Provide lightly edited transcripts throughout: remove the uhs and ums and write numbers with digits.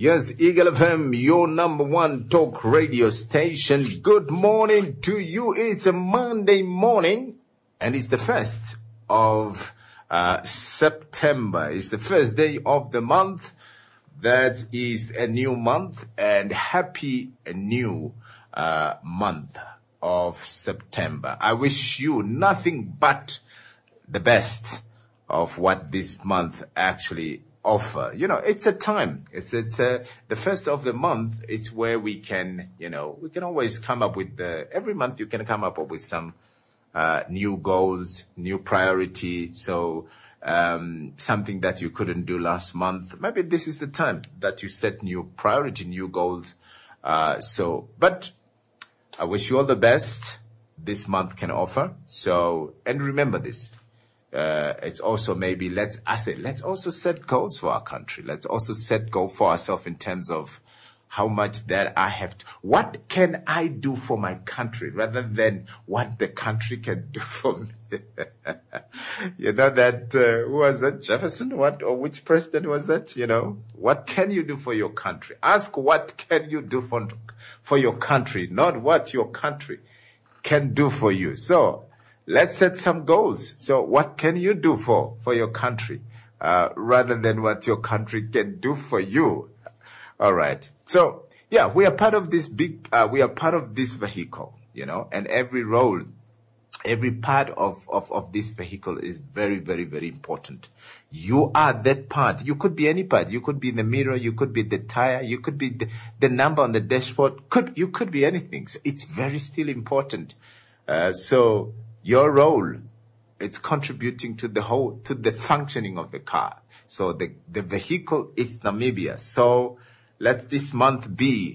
Yes, Eagle FM, your number one talk radio station. Good morning to you. It's a Monday morning, and it's the 1st of September. It's the first day of the month. That is a new month, and happy new month of September. I wish you nothing but the best of what this month actually offer. You know, it's a time. It's the first of the month. It's where we can, we can always come up with every month you can come up with some new goals, new priority. So something that you couldn't do last month, maybe this is the time that you set new priority, new goals. But I wish you all the best this month can offer. So, and remember this. It's also maybe let's also set goals for our country. Let's also set goal for ourselves in terms of how much that I have to, what can I do for my country rather than what the country can do for me. You know that, who was that? Jefferson? Which president was that? What can you do for your country? Ask what can you do for your country, not what your country can do for you. So, let's set some goals. So what can you do for your country, rather than what your country can do for you? All right. So yeah, we are part of this we are part of this vehicle, and every role, every part of this vehicle is very, very, very important. You are that part. You could be any part. You could be in the mirror. You could be the tire. You could be the number on the dashboard. You could be anything. So it's very still important. So your role, it's contributing to the functioning of the car. So the vehicle is Namibia. So let this month be,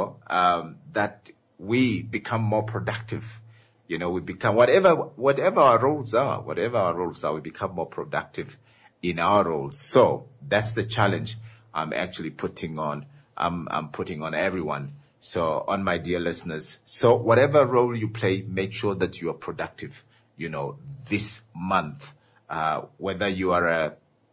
that we become more productive. We become whatever our roles are, we become more productive in our roles. So that's the challenge I'm actually putting on. I'm putting on everyone. So on my dear listeners. So whatever role you play, make sure that you are productive, this month, whether you are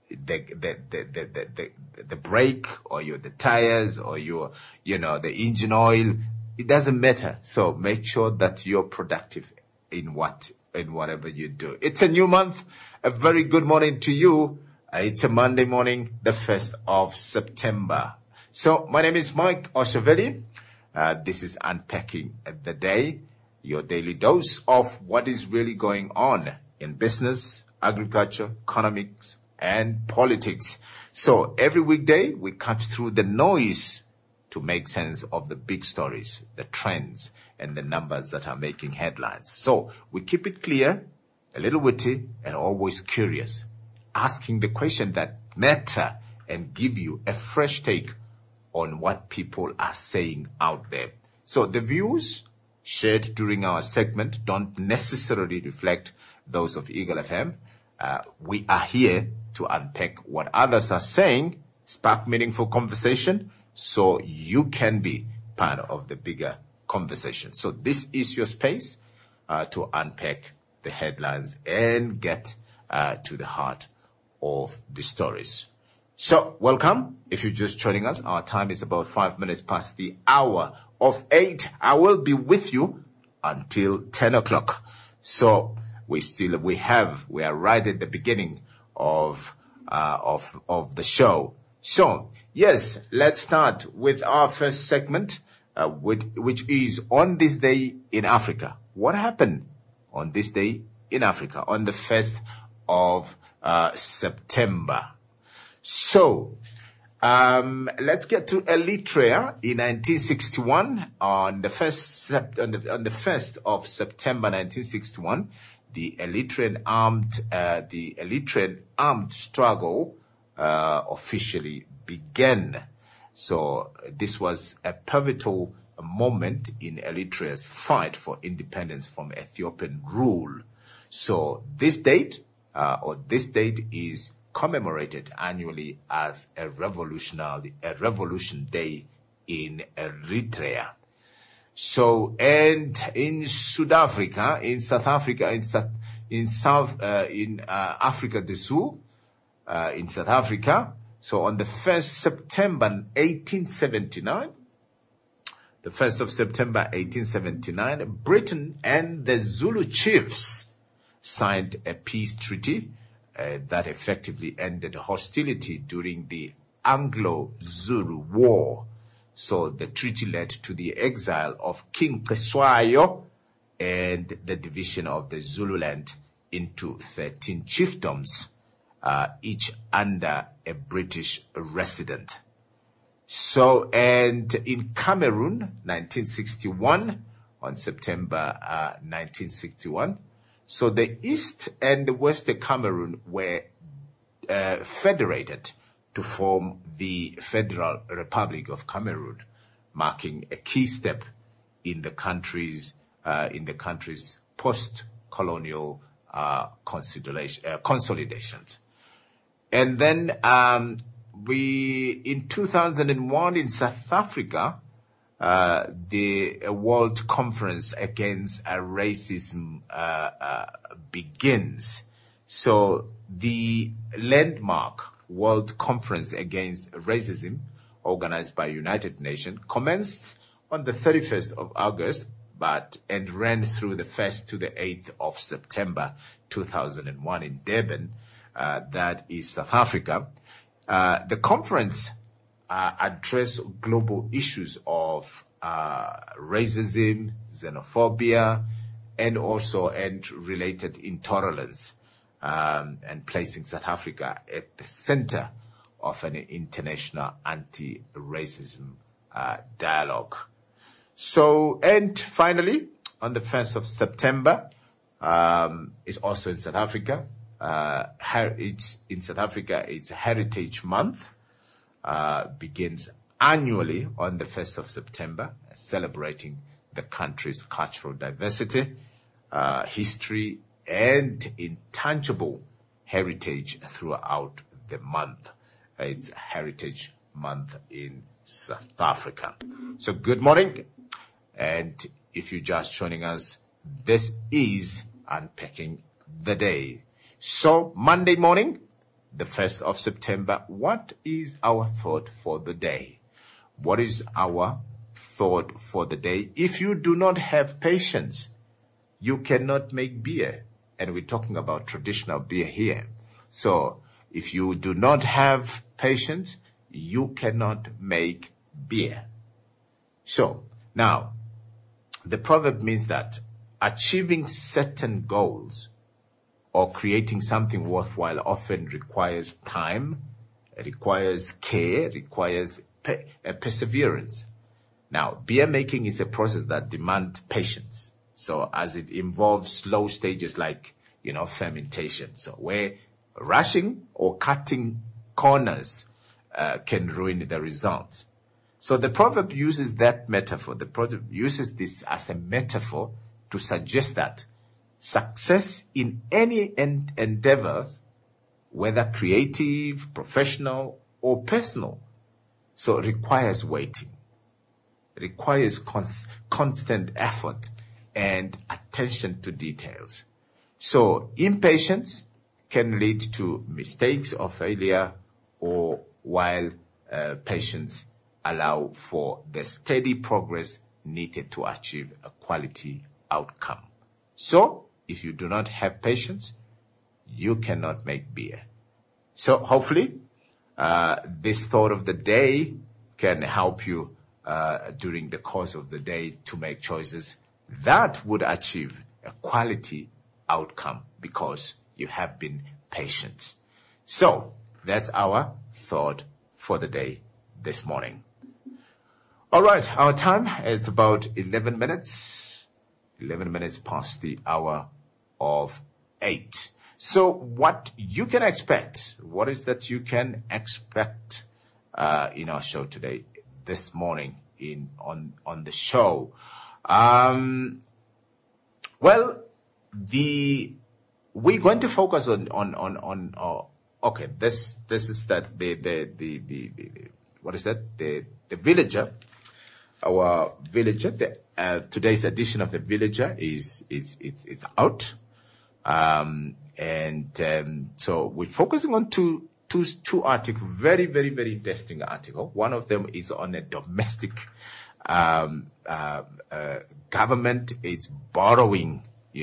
the brake, or you're the tires, or you're, the engine oil, it doesn't matter. So make sure that you're productive in whatever you do. It's a new month. A very good morning to you. It's a Monday morning, the 1st of September. So my name is Mike Oshaveli. This is Unpacking the Day, your daily dose of what is really going on in business, agriculture, economics, and politics. So every weekday, we cut through the noise to make sense of the big stories, the trends, and the numbers that are making headlines. So we keep it clear, a little witty, and always curious, asking the question that matter and give you a fresh take on what people are saying out there. So the views shared during our segment don't necessarily reflect those of Eagle FM. We are here to unpack what others are saying, spark meaningful conversation, so you can be part of the bigger conversation. So this is your space to unpack the headlines and get to the heart of the stories. So welcome. If you're just joining us, our time is about 5 minutes past the hour of 8. I will be with you until 10 o'clock. So we are right at the beginning of the show. So yes, let's start with our first segment, which is on this day in Africa. What happened on this day in Africa on the 1st of September? So let's get to Eritrea in 1961. On the 1st of September 1961. The Eritrean armed struggle officially began. So this was a pivotal moment in Eritrea's fight for independence from Ethiopian rule. So this date is commemorated annually as a revolution day in Eritrea. So, and in South Africa do Sul, in South Africa, So on the 1st September 1879, the 1st of September 1879, Britain and the Zulu chiefs signed a peace treaty that effectively ended hostility during the Anglo-Zulu War. So the treaty led to the exile of King Cetshwayo and the division of the Zululand into 13 chiefdoms, each under a British resident. So, and in Cameroon, 1961, on September 1961, so the East and the West of Cameroon were federated to form the Federal Republic of Cameroon, marking a key step in the country's post-colonial consolidations. And then in 2001 in South Africa, the World Conference Against Racism begins. So the landmark World Conference Against Racism, organized by United Nations, commenced on the 31st of August, and ran through the 1st to the 8th of September 2001 in Durban, that is South Africa. The conference addressed global issues of racism, xenophobia, and related intolerance, and placing South Africa at the center of an international anti-racism dialogue. So, and finally, on the 1st of September, is also in South Africa. In South Africa, it's Heritage Month, begins annually on the 1st of September, celebrating the country's cultural diversity, history, and intangible heritage throughout the month. It's Heritage Month in South Africa. So good morning. And if you're just joining us, this is Unpacking the Day. So Monday morning, the 1st of September, what is our thought for the day? What is our thought for the day? If you do not have patience, you cannot make beer. And we're talking about traditional beer here. So if you do not have patience, you cannot make beer. So now, the proverb means that achieving certain goals or creating something worthwhile often requires time, requires care, requires perseverance. Now, beer making is a process that demands patience. So as it involves slow stages like, fermentation. So where rushing or cutting corners can ruin the results. So the proverb uses that metaphor. The proverb uses this as a metaphor to suggest that success in any endeavors, whether creative, professional, or personal, so it requires waiting. It requires constant effort and attention to details. So impatience can lead to mistakes or failure, or while patience allow for the steady progress needed to achieve a quality outcome. So, if you do not have patience, you cannot make beer. So, hopefully, this thought of the day can help you during the course of the day to make choices that would achieve a quality outcome because you have been patient. So, that's our thought for the day this morning. All right, our time is about 11 minutes past the hour of 8. So what you can expect, what is that you can expect in our show today, this morning on the show? We're going to focus on okay, this is that the what is that? The Villager. Our Villager, today's edition of the Villager is out, so we're focusing on two two articles, very, very, very interesting article. One of them is on a domestic government is borrowing,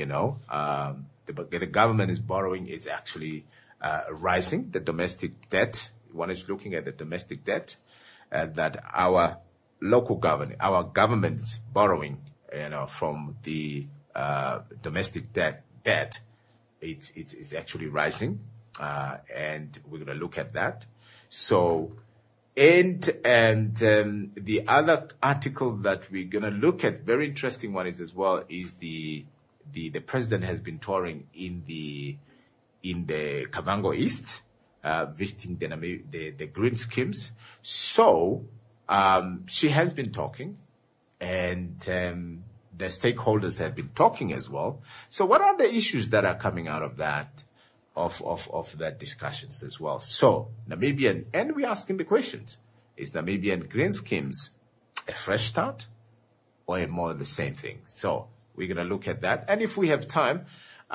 the government is borrowing, is actually rising, the domestic debt. One is looking at the domestic debt that our local government, our government is borrowing, from the domestic debt. It's actually rising, and we're going to look at that. So, and the other article that we're going to look at, very interesting one is as well, is the president has been touring in the Kavango East, visiting the green schemes. So she has been talking, and the stakeholders have been talking as well. So what are the issues that are coming out of that, of that discussions as well? So Namibian, and we're asking the questions: is Namibian green schemes a fresh start or a more of the same thing? So we're going to look at that, and if we have time,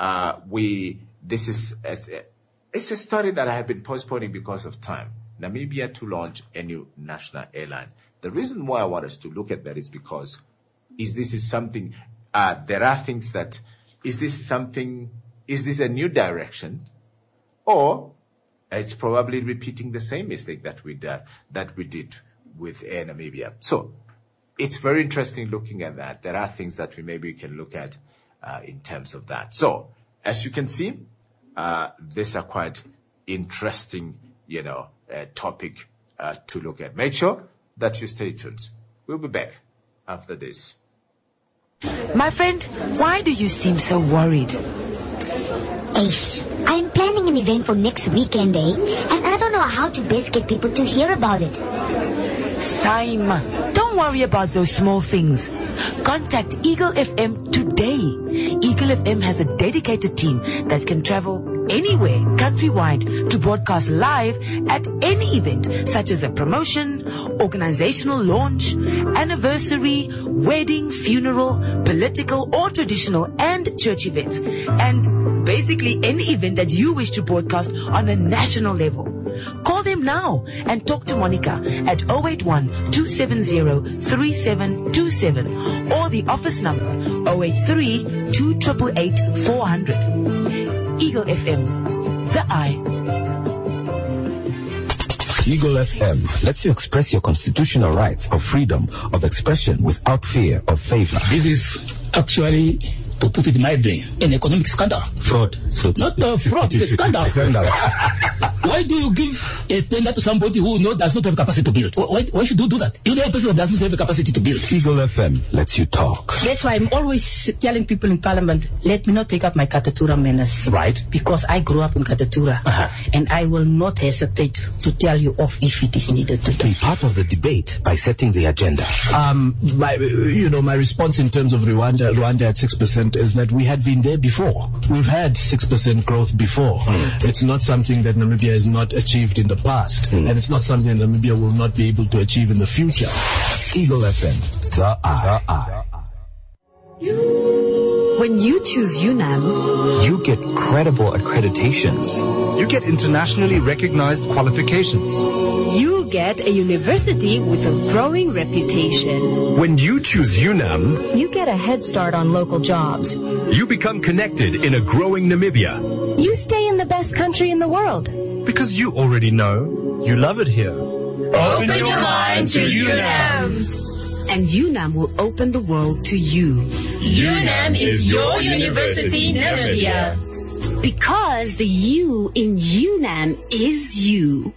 it's a story that I have been postponing because of time. Namibia to launch a new national airline. The reason why I want us to look at that is because there are things that, is this a new direction, or it's probably repeating the same mistake that we did with Air Namibia. So it's very interesting looking at that. There are things that we can look at in terms of that. So as you can see, these are quite interesting, topic to look at. Make sure that you stay tuned. We'll be back after this. My friend, why do you seem so worried? Ace, I'm planning an event for next weekend, and I don't know how to best get people to hear about it. Sime, don't worry about those small things. Contact Eagle FM today. Eagle FM has a dedicated team that can travel anywhere countrywide to broadcast live at any event, such as a promotion, organizational launch, anniversary, wedding, funeral, political or traditional and church events, and basically any event that you wish to broadcast on a national level. Call them now and talk to Monica at 081-270-3727 or the office number 083-288-400. Eagle FM, the eye. Eagle FM lets you express your constitutional rights of freedom of expression without fear of favor. This is actually, to put it mildly, an economic scandal. Fraud. So not fraud, it's a scandal. Why do you give a tender to somebody who does not have capacity to build? Why should you do that? You know a person who does not have the capacity to build. Eagle FM lets you talk. That's why I'm always telling people in Parliament, let me not take up my Katatura menace. Right. Because I grew up in Katatura. And I will not hesitate to tell you off if it is needed to. Be part of the debate by setting the agenda. My response in terms of Rwanda at 6% is that we had been there before. We've had 6% growth before. It's not something that Namibia has not achieved in the past, and it's not something that Namibia will not be able to achieve in the future. Eagle FM, the eye. When you choose UNAM, you get credible accreditations. You get internationally recognized qualifications. You get a university with a growing reputation. When you choose UNAM, you get a head start on local jobs. You become connected in a growing Namibia. You stay in the best country in the world. Because you already know you love it here. Open your mind to UNAM. And UNAM will open the world to you. UNAM is your university, Namibia. Because the U in UNAM is you.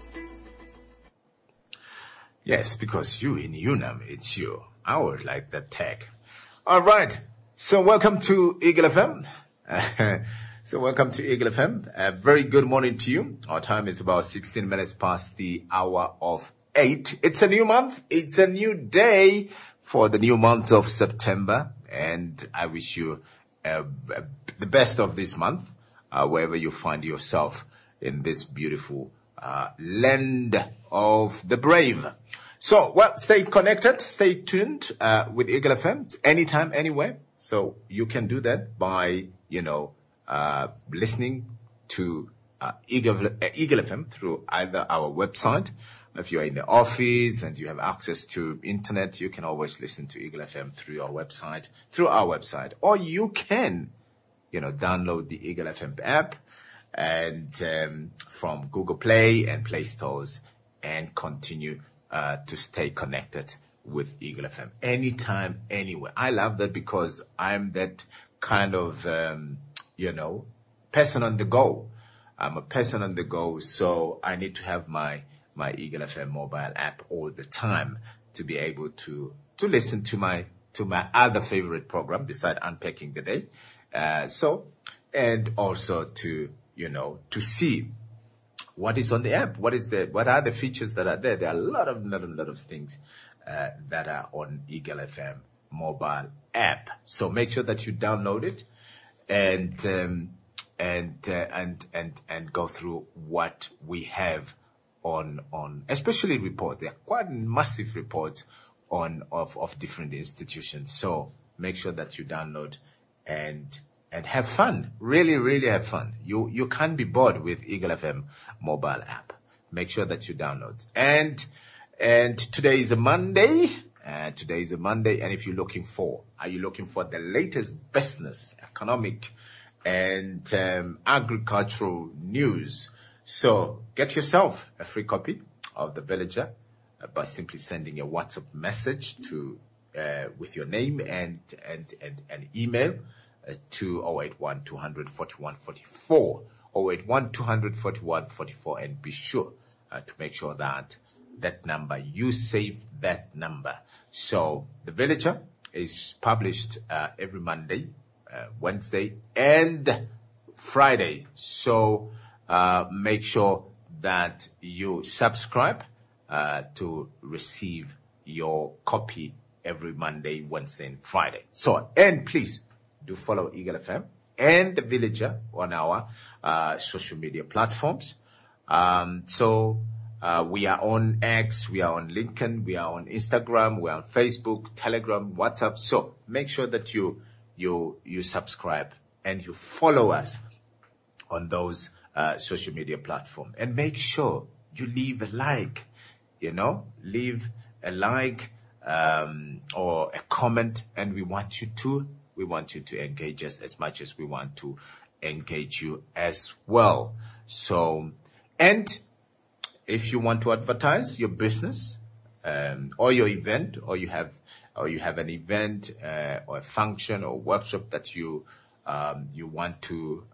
Yes, because you in UNAM, it's you. I would like that tag. All right. So welcome to Eagle FM. Welcome to Eagle FM. A very good morning to you. Our time is about 16 minutes past the hour of 8. It's a new month. It's a new day for the new month of September. And I wish you the best of this month, wherever you find yourself in this beautiful land of the brave. So, stay connected, stay tuned with Eagle FM anytime, anywhere. So you can do that by, listening to Eagle FM through either our website. If you're in the office and you have access to internet, you can always listen to Eagle FM through our website, or you can, download the Eagle FM app and from Google Play and Play Stores, and continue to stay connected with Eagle FM anytime, anywhere. I love that because I'm that kind of, person on the go. I'm a person on the go, so I need to have my Eagle FM mobile app all the time to be able to listen to my other favorite program beside Unpacking the Day. And also to see what is on the app, what are the features that are there. There are a lot of things that are on Eagle FM mobile app. So make sure that you download it and go through what we have on especially report. There are quite massive reports of different institutions. So make sure that you download and have fun. Really, really have fun. You can't be bored with Eagle FM mobile app. Make sure that you download. And today is a Monday. And if you're looking for the latest business, economic, and agricultural news, so get yourself a free copy of The Villager by simply sending a WhatsApp message to with your name and email to 081 200 41 44, 081 200 41 44, and be sure to make sure that number, you save that number. So The Villager is published every Monday, Wednesday, and Friday. So make sure that you subscribe to receive your copy every Monday, Wednesday, and Friday. So, and please do follow Eagle FM and The Villager on our social media platforms. We are on X, we are on LinkedIn, we are on Instagram, we are on Facebook, Telegram, WhatsApp. So make sure that you subscribe and you follow us on those social media platforms. And make sure you leave a like, leave a like or a comment, and we want you to engage us as much as we want to engage you as well. So, and if you want to advertise your business or your event, or you have an event or a function or workshop that you want to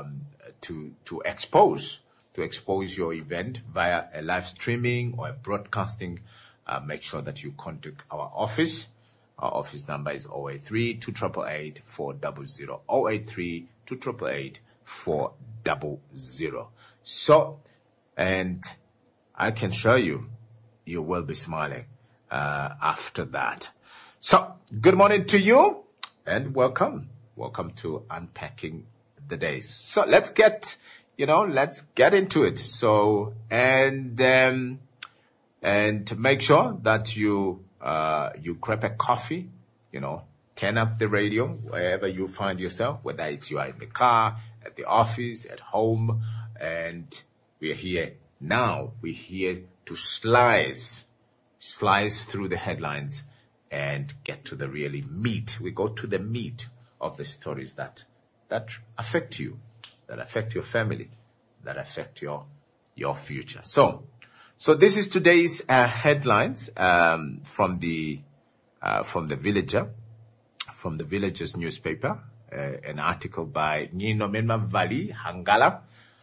expose your event via a live streaming or a broadcasting, make sure that you contact our office. Our office number is 083 288 400, 083 288 400. So, and I can show you will be smiling after that. So, good morning to you and welcome. Welcome to Unpacking the Days. So let's get into it. So, and make sure that you grab a coffee, turn up the radio wherever you find yourself, whether it's you are in the car, at the office, at home, and we're here. Now we're here to slice through the headlines and get to the really meat. We go to the meat of the stories that affect you, that affect your family, that affect your future. So this is today's headlines from the Villager, from the Villager's newspaper, an article by Nginomena Vali Hangala.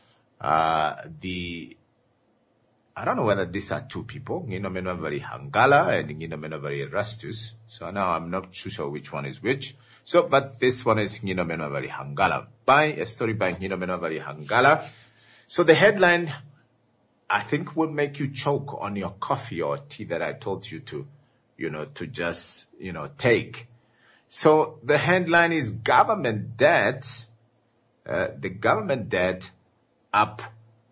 I don't know whether these are two people, Nginomena Vali Hangala and Nginomena Vali Rastus. So now I'm not too sure which one is which. So, but this one is Nginomena Vali Hangala, by a story by Nginomena Vali Hangala. So the headline, I think, will make you choke on your coffee or tea that I told you to just, take. So the headline is government debt, the government debt up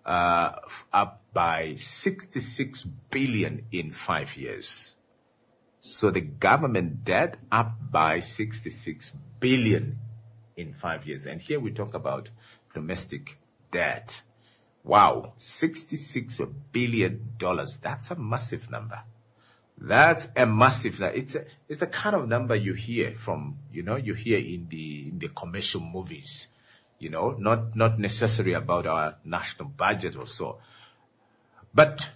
by 66 billion in 5 years. So the government debt up by 66 billion in 5 years. And here we talk about domestic debt. Wow, $66 billion. That's a massive number. That's a massive number. It's the kind of number you hear from, you hear in the commercial movies, not necessarily about our national budget or so. But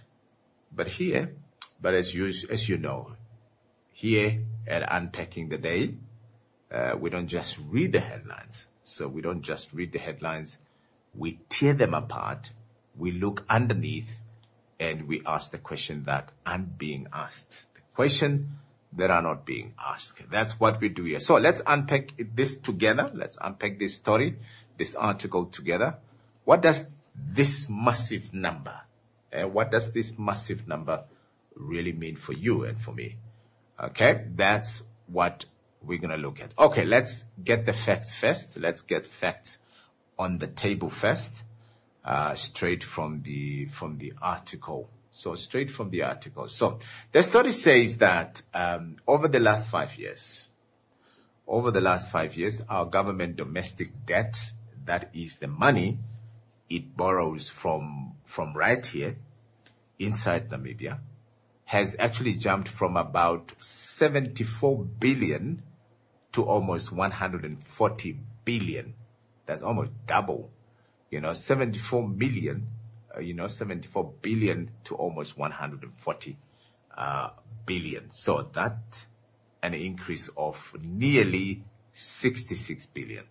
as you know, here at Unpacking the Day, we don't just read the headlines. So we don't just read the headlines. We tear them apart. We look underneath and we ask the question that aren't being asked. The question that are not being asked. That's what we do here. So let's unpack this together. Let's unpack this story, this article together. What does this massive number, really mean for you and for me? Okay, that's what we're going to look at. Okay, let's get the facts first. Let's get facts on the table first, straight from the article. So straight from the article. So the study says that over the last 5 years, our government domestic debt, that is the money it borrows from right here inside Namibia, has actually jumped from about 74 billion to almost 140 billion. That's almost double. 74 billion to almost 140 billion. So that an increase of nearly 66 billion.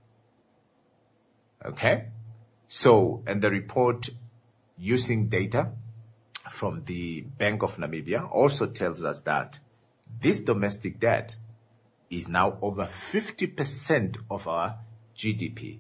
Okay? So, and the report using data from the Bank of Namibia also tells us that this domestic debt is now over 50% of our GDP.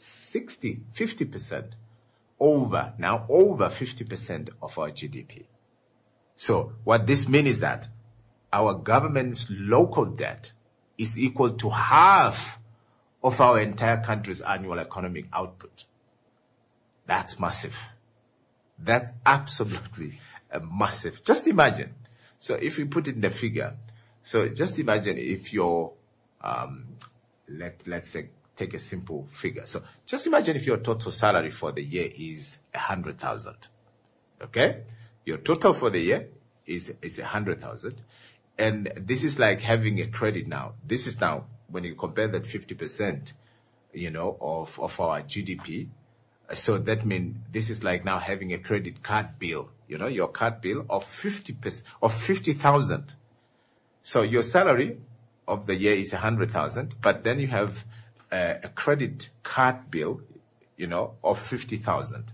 50% over 50% of our GDP. So what this means is that our government's local debt is equal to half of our entire country's annual economic output. That's massive. That's absolutely massive. Just imagine. So if we put in the figure, so just imagine if your, let's say, take a simple figure. So just imagine if your total salary for the year is 100,000. Okay? Your total for the year is 100,000. And this is like having a credit now. This is now, when you compare that 50%, of our GDP. So that means this is like now having a credit card bill, your card bill of 50,000. So your salary of the year is 100,000, but then you have a credit card bill, of 50,000.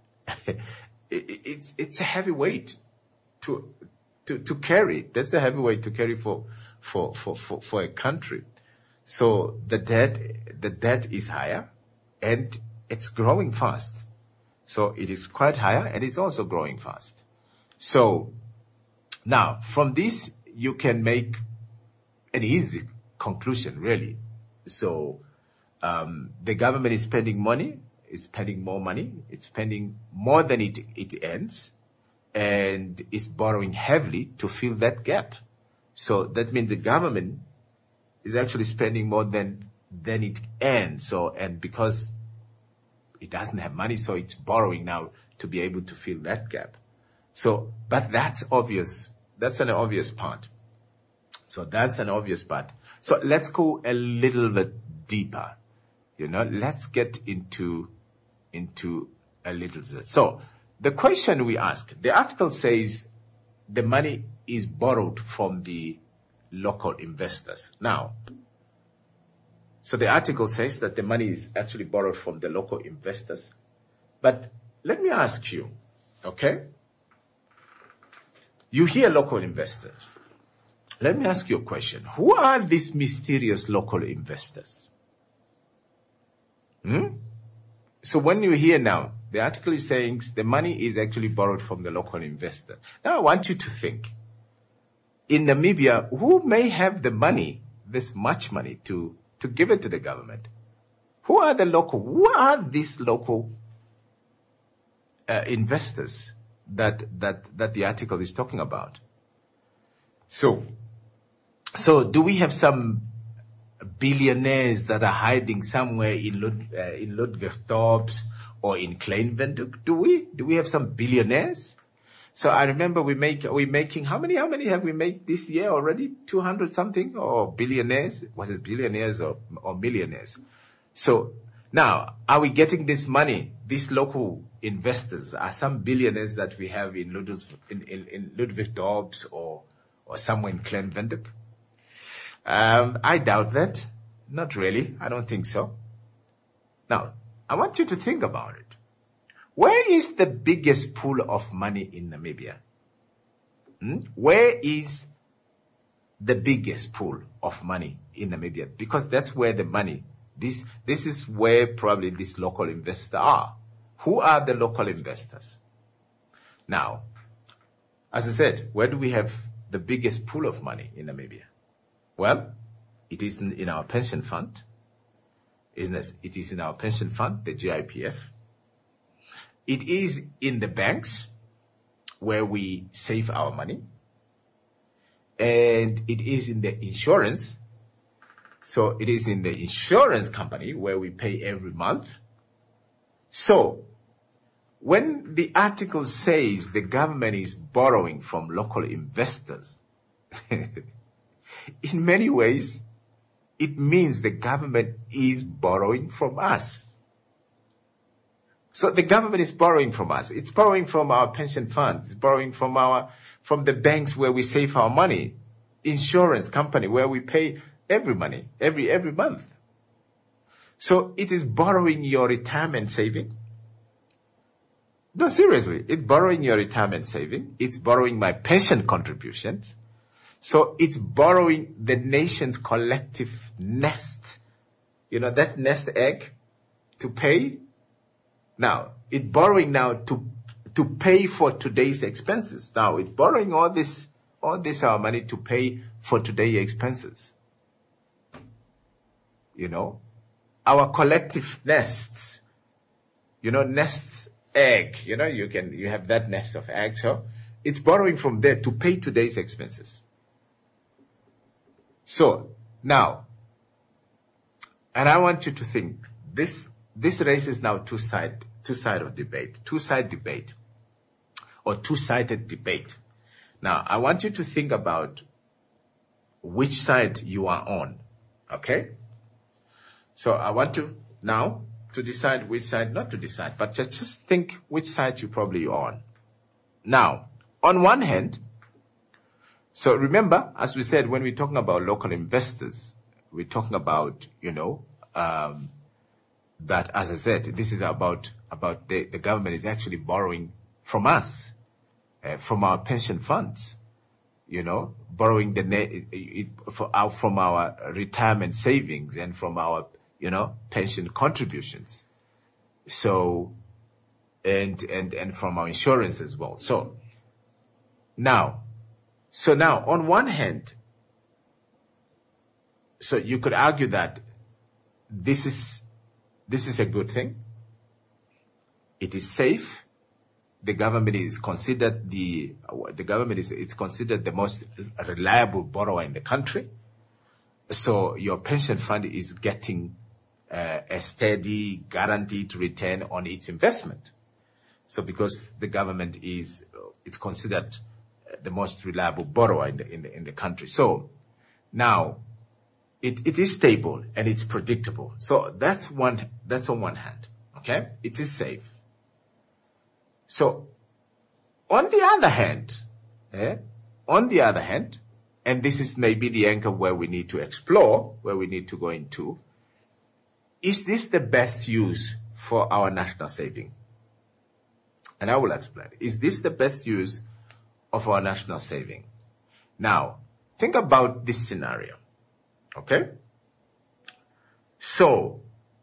It's a heavy weight to carry. That's a heavy weight to carry for a country. So the debt is higher and it's growing fast. So it is quite higher and it's also growing fast. So now from this, you can make an easy conclusion, really. So the government is spending money, is spending more money, it's spending more than it earns, and is borrowing heavily to fill that gap. So that means the government is actually spending more than it earns. So, and because it doesn't have money, so it's borrowing now to be able to fill that gap. So, but that's obvious. That's an obvious part. So that's an obvious part. So let's go a little bit deeper. Let's get into a little bit. So the question we ask, the article says the money is borrowed from the local investors. Now, so the article says that the money is actually borrowed from the local investors. But let me ask you, okay? You hear local investors. Let me ask you a question. Who are these mysterious local investors? So when you hear now, the article is saying the money is actually borrowed from the local investor. Now I want you to think. In Namibia, who may have the money, this much money, to give it to the government? Who are these local investors that the article is talking about? So do we have some billionaires that are hiding somewhere in Ludwigtorps Or in Kleinwindhoek, do we have some billionaires? So I remember we're making, how many have we made this year already? 200 something? Or billionaires? Was it billionaires or millionaires? So now, are we getting this money? These local investors are some billionaires that we have in Ludwigdorp or somewhere in Kleinwindhoek. I doubt that. Not really. I don't think so. Now, I want you to think about it. Where is the biggest pool of money in Namibia? Where is the biggest pool of money in Namibia? Because that's where the money, this is where probably these local investors are. Who are the local investors? Now, as I said, where do we have the biggest pool of money in Namibia? Well, it is in our pension fund. It is in our pension fund, the GIPF. It is in the banks where we save our money. And it is in the insurance. So it is in the insurance company where we pay every month. So when the article says the government is borrowing from local investors, in many ways, it means the government is borrowing from us. So the government is borrowing from us. It's borrowing from our pension funds. It's borrowing from the banks where we save our money, insurance company where we pay every month. So it is borrowing your retirement saving. No, seriously, it's borrowing your retirement saving. It's borrowing my pension contributions. So it's borrowing the nation's collective nest, that nest egg to pay. Now, it's borrowing now to pay for today's expenses. Now, it's borrowing all this our money to pay for today's expenses. Our collective nests, nests egg, you have that nest of eggs. So it's borrowing from there to pay today's expenses. So now, and I want you to think, this raises now two-sided debate, or two-sided debate. Now, I want you to think about which side you are on, okay? So I want you now to decide which side, not to decide, but just think which side you probably are on. Now, on one hand, so remember, as we said, when we're talking about local investors, we're talking about, that, as I said, this is about the government is actually borrowing from us, from our pension funds, borrowing from our retirement savings and from our, pension contributions. So, and from our insurance as well. So now, on one hand, so you could argue that this is a good thing. It is safe. The government is considered it's considered the most reliable borrower in the country. So your pension fund is getting a steady, guaranteed return on its investment. So because the government it's considered the most reliable borrower in the country. So now it is stable and it's predictable. So that's on one hand. Okay? It is safe. So on the other hand, and this is maybe the angle where we need to explore, where we need to go into, is this the best use for our national saving? And I will explain. Is this the best use of our national saving? Now, think about this scenario. Okay? So,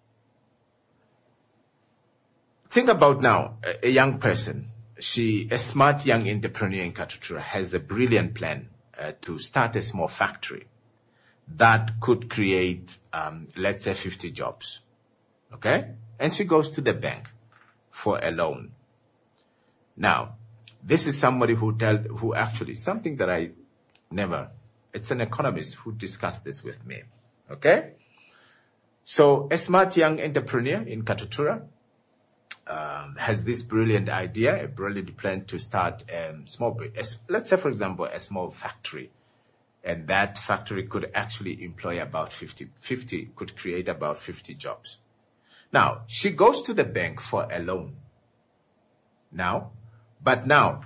think about now a young person. A smart young entrepreneur in Katutura has a brilliant plan to start a small factory that could create, let's say, 50 jobs. Okay? And she goes to the bank for a loan. Now, this is somebody who actually, something that I never, it's an economist who discussed this with me. Okay? So, a smart young entrepreneur in Katutura has this brilliant idea, a brilliant plan to start let's say, for example, a small factory. And that factory could actually employ about 50, could create about 50 jobs. Now, she goes to the bank for a loan. Now, the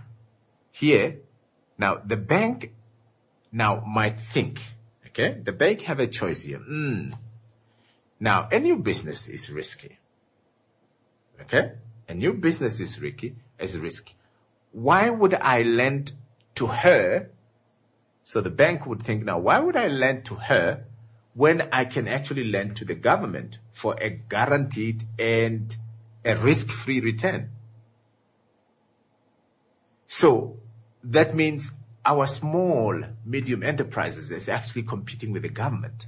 bank now might think, okay, the bank have a choice here. Now, a new business is risky. Okay? A new business is risky. Why would I lend to her? So the bank would think, now, why would I lend to her when I can actually lend to the government for a guaranteed and a risk-free return? So that means our small, medium enterprises is actually competing with the government.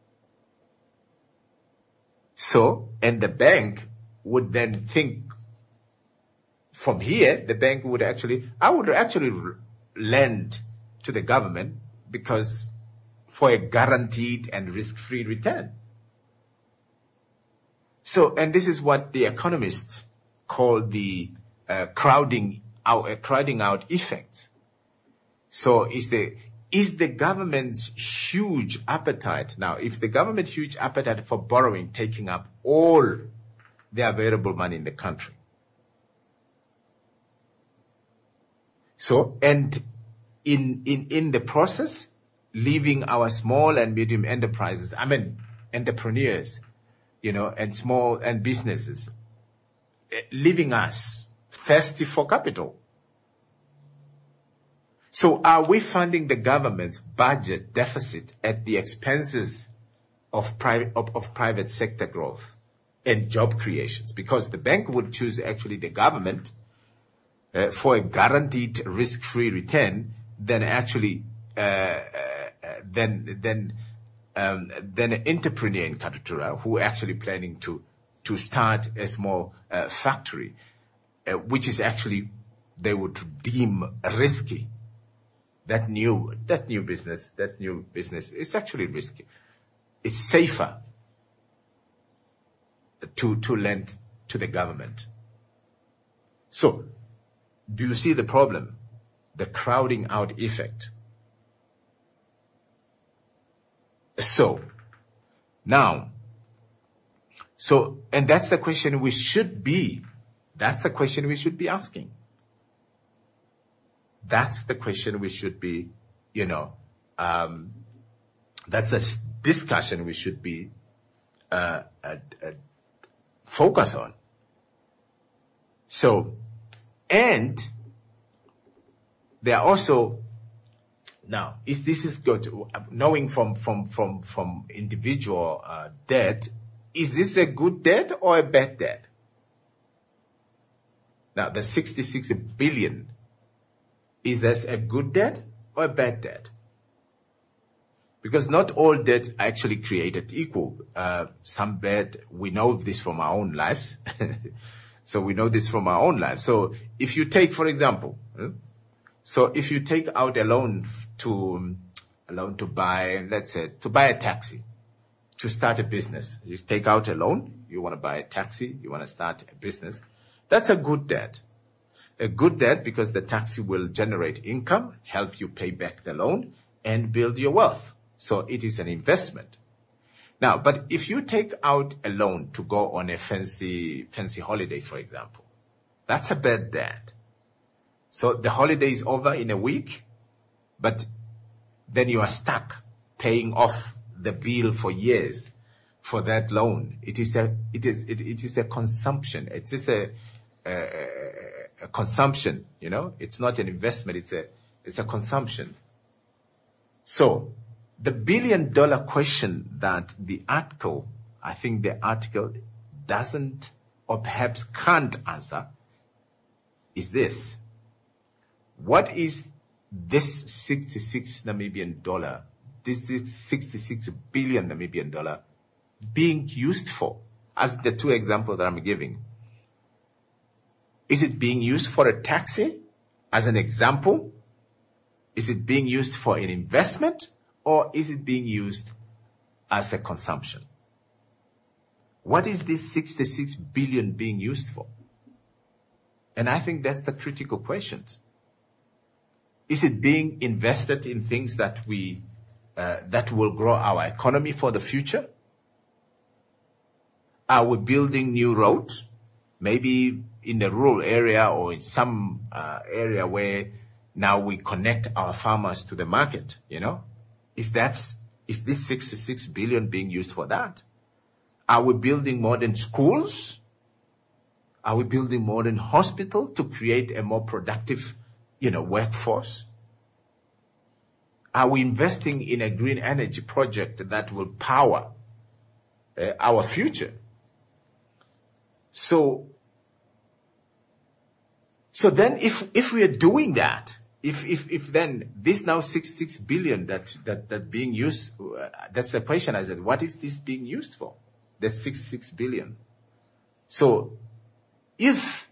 So, and the bank would then think, from here, the bank would I would actually lend to the government because for a guaranteed and risk-free return. So, and this is what the economists call the crowding out effect. So is the government's huge appetite, now if the government's huge appetite for borrowing taking up all the available money in the country. So, and in the process, leaving our small and medium enterprises, entrepreneurs, and small and businesses, leaving us thirsty for capital. So are we funding the government's budget deficit at the expenses of private sector growth and job creations? Because the bank would choose actually the government for a guaranteed risk-free return than actually than an entrepreneur in Katutura who actually planning to start a small factory, which is actually they would deem risky. That new business is actually risky. It's safer to lend to the government. So, do you see the problem? The crowding out effect. So, now, and that's the question we should be asking. That's the question we should be, that's the discussion we should be focus on. So, and there are also, now, this is good, knowing from individual debt, is this a good debt or a bad debt? Now, the 66 billion, is this a good debt or a bad debt? Because not all debt are actually created equal. Some bad, we know this from our own lives. So we know this from our own lives. So if you take, for example, if you take out a loan to buy, let's say, to buy a taxi, to start a business. You take out a loan, you want to buy a taxi, you want to start a business. That's a good debt. A good debt because the taxi will generate income, help you pay back the loan, and build your wealth. So it is an investment. Now, but if you take out a loan to go on a fancy holiday, for example, that's a bad debt. So the holiday is over in a week, but then you are stuck paying off the bill for years for that loan. It is a consumption. It is a consumption, It's not an investment. It's a consumption. So the $1 billion question that the article doesn't or perhaps can't answer is this. What is this 66 Namibian dollar, this 66 billion Namibian dollar being used for? As the two examples that I'm giving. Is it being used for a taxi as an example? Is it being used for an investment? Or is it being used as a consumption? What is this 66 billion being used for? And I think that's the critical question. Is it being invested in things that that will grow our economy for the future? Are we building new roads? Maybe in a rural area or in some area where now we connect our farmers to the market, Is this 66 billion being used for that? Are we building modern schools? Are we building modern hospitals to create a more productive, workforce? Are we investing in a green energy project that will power our future? So then if we are doing that, if then this now 66 billion that being used, that's the question I said, what is this being used for? That 66 billion. So if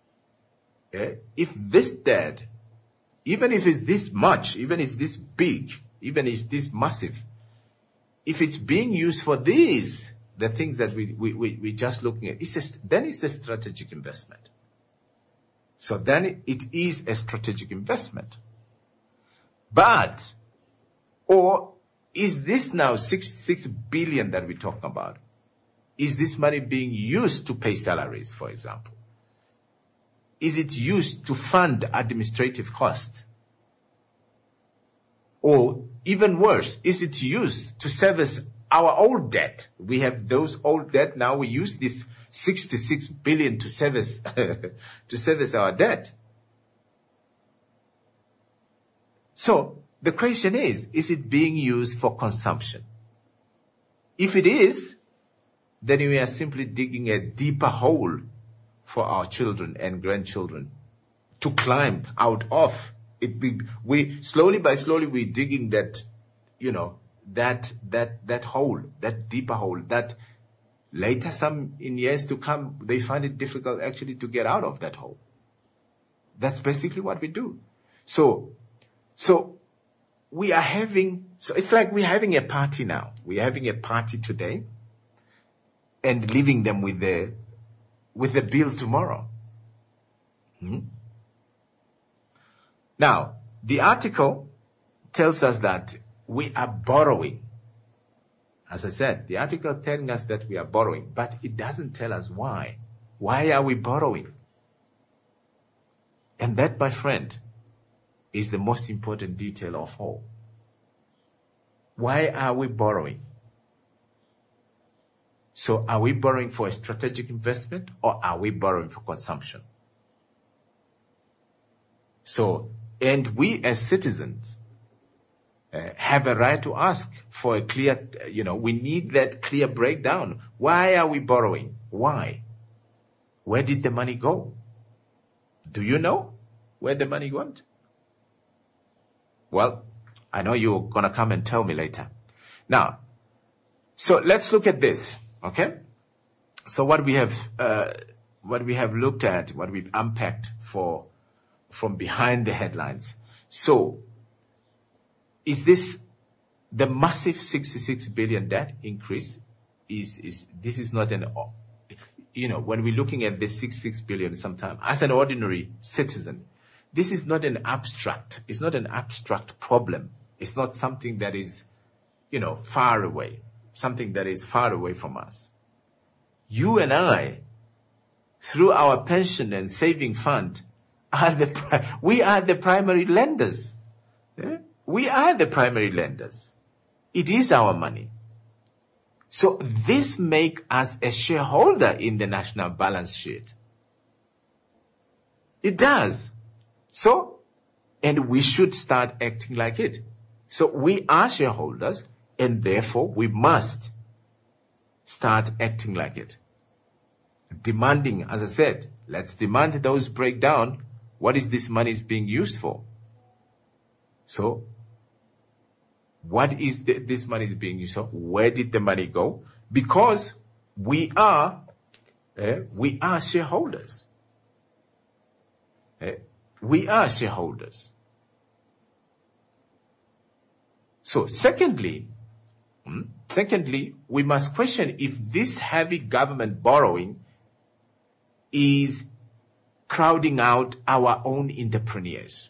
this debt, even if it's this much, even if it's this big, even if it's this massive, if it's being used for these, the things that we just looking at, then it's a strategic investment. So then it is a strategic investment. But, or is this now 66 billion that we're talking about? Is this money being used to pay salaries, for example? Is it used to fund administrative costs? Or even worse, is it used to service our old debt? We have those old debt. Now we use this 66 billion to service our debt. So the question is it being used for consumption? If it is, then we are simply digging a deeper hole for our children and grandchildren to climb out of. We slowly we're digging that, that hole, that deeper hole, that later, some in years to come, they find it difficult actually to get out of that hole. That's basically what we do. So we are it's like we're having a party now. We're having a party today and leaving them with the bill tomorrow. Now, the article tells us that we are borrowing. As I said, the article telling us that we are borrowing, but it doesn't tell us why. Why are we borrowing? And that, my friend, is the most important detail of all. Why are we borrowing? So are we borrowing for a strategic investment or are we borrowing for consumption? So, and we as citizens have a right to ask for a clear, we need that clear breakdown. Why are we borrowing? Why? Where did the money go? Do you know where the money went? Well, I know you're going to come and tell me later. Now, so let's look at this, okay? So what we have looked at, what we've unpacked from behind the headlines. So, is this the massive 66 billion debt increase? This is not an, when we're looking at this 66 billion sometime, as an ordinary citizen, this is not an abstract, it's not an abstract problem. It's not something that is, far away, something that is far away from us. You and I, through our pension and saving fund, we are the primary lenders. Yeah? We are the primary lenders. It is our money. So this makes us a shareholder in the national balance sheet. It does. So, and we should start acting like it. So we are shareholders and therefore we must start acting like it. Demanding, as I said, let's demand those breakdown. What is this money is being used for? So, what is this money is being used for? Where did the money go? Because we are shareholders. We are shareholders. So, secondly, we must question if this heavy government borrowing is crowding out our own entrepreneurs?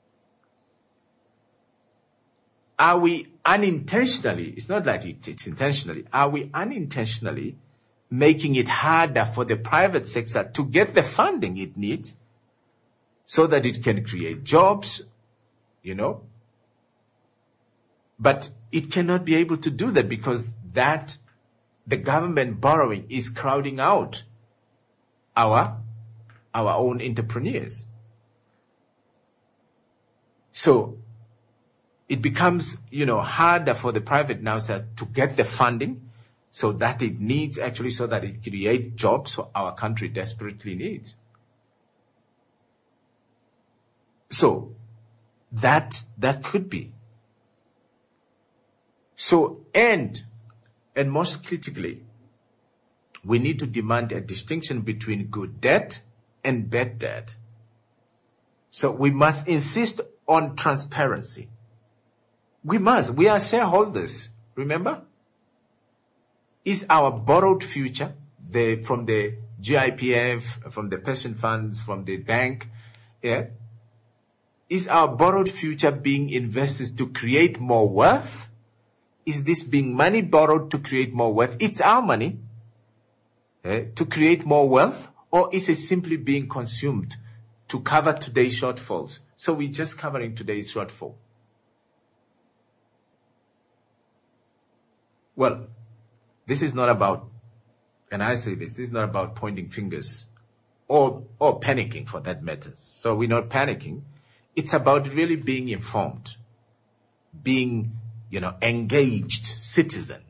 Are we unintentionally, it's not like it's intentionally, are we unintentionally making it harder for the private sector to get the funding it needs so that it can create jobs, But it cannot be able to do that because the government borrowing is crowding out our own entrepreneurs. So it becomes, harder for the private now to get the funding so that it needs actually, so that it create jobs so our country desperately needs. So that could be. So, and most critically, we need to demand a distinction between good debt and bad debt. So we must insist on transparency. We are shareholders, remember? Is our borrowed future, from the GIPF, from the pension funds, from the bank, is our borrowed future being invested to create more wealth? Is this being money borrowed to create more wealth? It's our money to create more wealth, or is it simply being consumed to cover today's shortfalls? So we're just covering today's shortfall. Well, this is not about, and I say this is not about pointing fingers or panicking for that matter. So we're not panicking. It's about really being informed, being engaged citizen.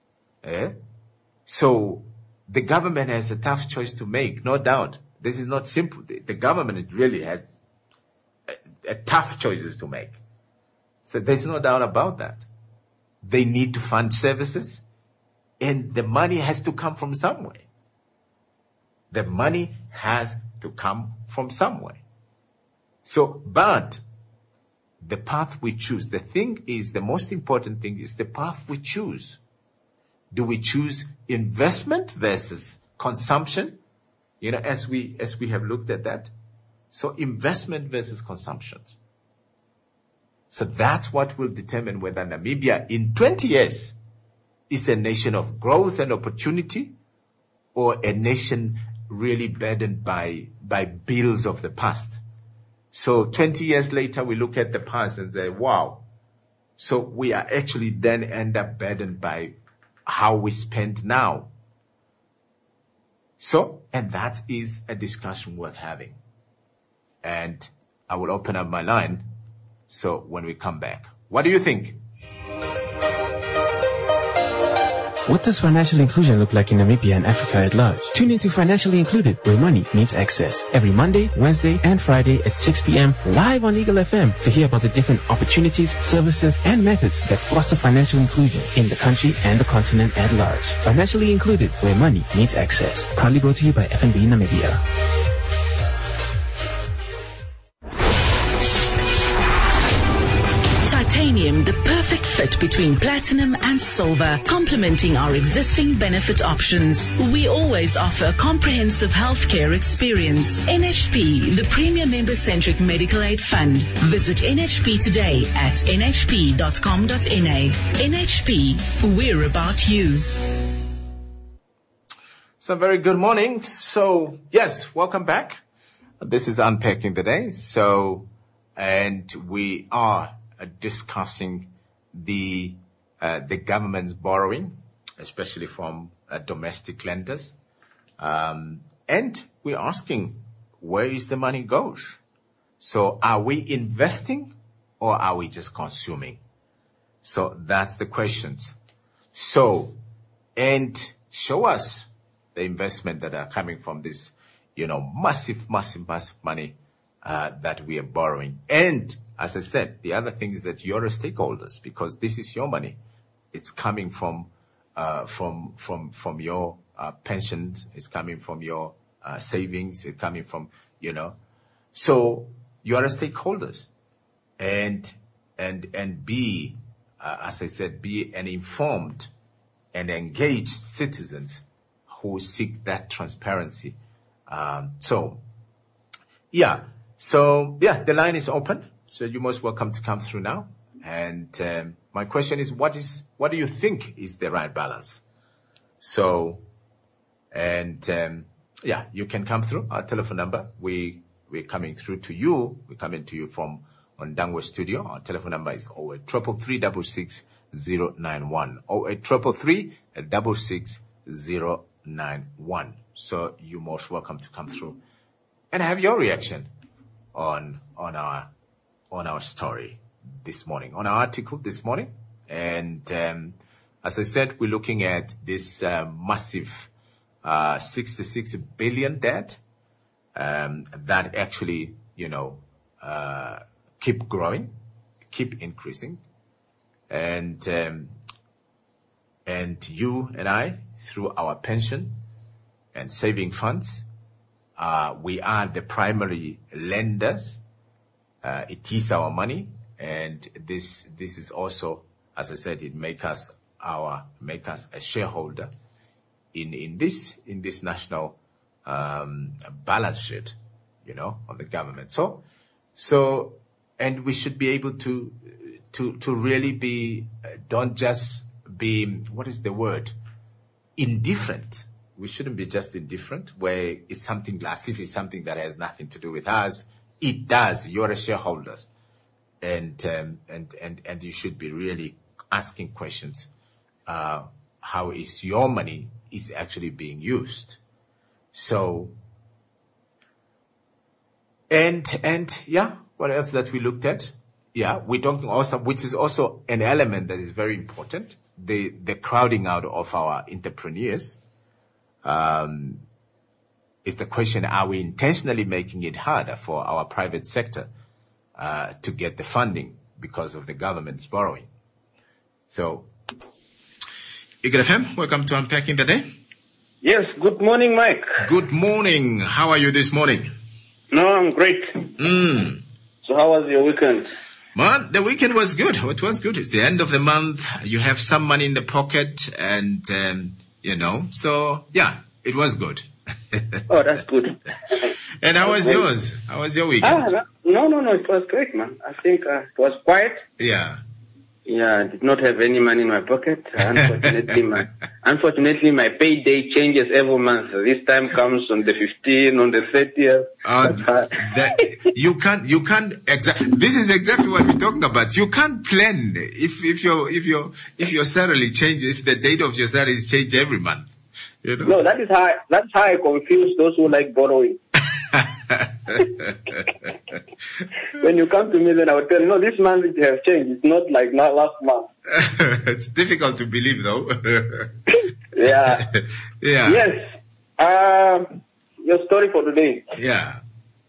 So the government has a tough choice to make, no doubt. This is not simple. The government really has a tough choices to make. So there's no doubt about that. They need to fund services, and the money has to come from somewhere. The money has to come from somewhere. So, but the path we choose, the most important thing is the path we choose. Do we choose investment versus consumption? As we have looked at that. So investment versus consumption. So that's what will determine whether Namibia in 20 years is a nation of growth and opportunity, or a nation really burdened by bills of the past. So 20 years later, we look at the past and say, wow. So we are actually then end up burdened by how we spend now. So, and that is a discussion worth having. And I will open up my line. So when we come back, what do you think? What does financial inclusion look like in Namibia and Africa at large? Tune into Financially Included, where money meets access. Every Monday, Wednesday, and Friday at 6 p.m. live on Eagle FM to hear about the different opportunities, services, and methods that foster financial inclusion in the country and the continent at large. Financially Included, where money meets access. Proudly brought to you by FNB Namibia. Titanium, the perfect fit between platinum and silver, complementing our existing benefit options. We always offer comprehensive healthcare experience. NHP, the premier member-centric medical aid fund. Visit NHP today at nhp.com.na. NHP, we're about you. So very good morning. So yes, welcome back. This is Unpacking the Day. So, and we are discussing the government's borrowing, especially from domestic lenders, and we're asking where is the money goes. So, are we investing or are we just consuming? So that's the questions. So, and show us the investment that are coming from this, massive money that we are borrowing. And as I said, the other thing is that you're a stakeholders because this is your money. It's coming from your pensions. It's coming from your savings. It's coming from, So you are a stakeholders, and be, as I said, be an informed and engaged citizens who seek that transparency. So Yeah. So, yeah, the line is open. So you're most welcome to come through now. And my question is, what do you think is the right balance? So, and yeah, you can come through our telephone number. We're coming through to you. We're coming to you from Ondangwa Studio. Our telephone number is 0833366091. 0833366091. So you're most welcome to come through and have your reaction on our story this morning, on our article this morning. And as I said, we're looking at this massive 66 billion debt that actually, keep growing, keep increasing. And you and I, through our pension and saving funds, we are the primary lenders. It is our money, and this is also, as I said, it make us a shareholder in this national balance sheet, of the government. So, and we should be able to really be, don't just be, what is the word? Indifferent. We shouldn't be just indifferent, where it's something as if it's something that has nothing to do with us. It does. You're a shareholder, and you should be really asking questions. How is your money is actually being used? So, and yeah, what else that we looked at? Yeah, we're talking also, which is also an element that is very important, the crowding out of our entrepreneurs. Is the question, are we intentionally making it harder for our private sector to get the funding because of the government's borrowing? So, Eagle FM, welcome to Unpacking the Day. Yes, good morning, Mike. Good morning. How are you this morning? No, I'm great. So how was your weekend? Man, the weekend was good. It was good. It's the end of the month. You have some money in the pocket and, so yeah, it was good. Oh, that's good. And how was yours? How was your weekend? No, it was great, man. I think it was quiet. Yeah. Yeah, I did not have any money in my pocket. Unfortunately, my payday changes every month. This time comes on the 15th, on the 30th. You can't this is exactly what we're talking about. You can't plan if your salary changes, if the date of your salary is changed every month. No, that's how I confuse those who like borrowing. When you come to me, then I will tell you, no, this month it has changed. It's not like last month. It's difficult to believe, though. Yeah. Yeah. Yes. Your story for today. Yeah.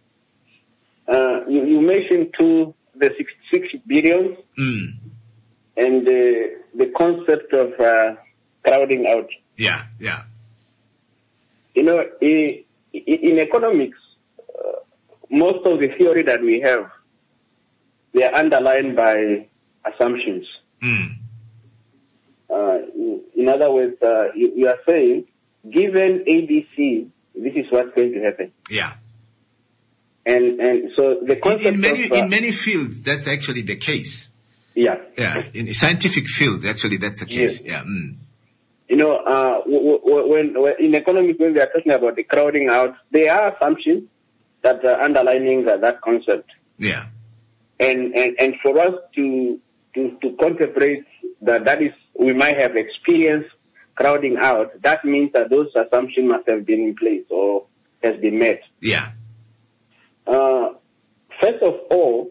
You mentioned the 66 billion and the concept of crowding out. Yeah. In economics, most of the theory that we have, they are underlined by assumptions. In other words, you are saying, given ABC, this is what's going to happen. Yeah. And so the concept in many fields, that's actually the case. Yeah. Yeah. In scientific fields, actually, that's the case. Yes. Yeah. When in economics, when they are talking about the crowding out, there are assumptions that are underlining that concept. Yeah. And for us to contemplate that is, we might have experienced crowding out, that means that those assumptions must have been in place or has been met. Yeah. First of all,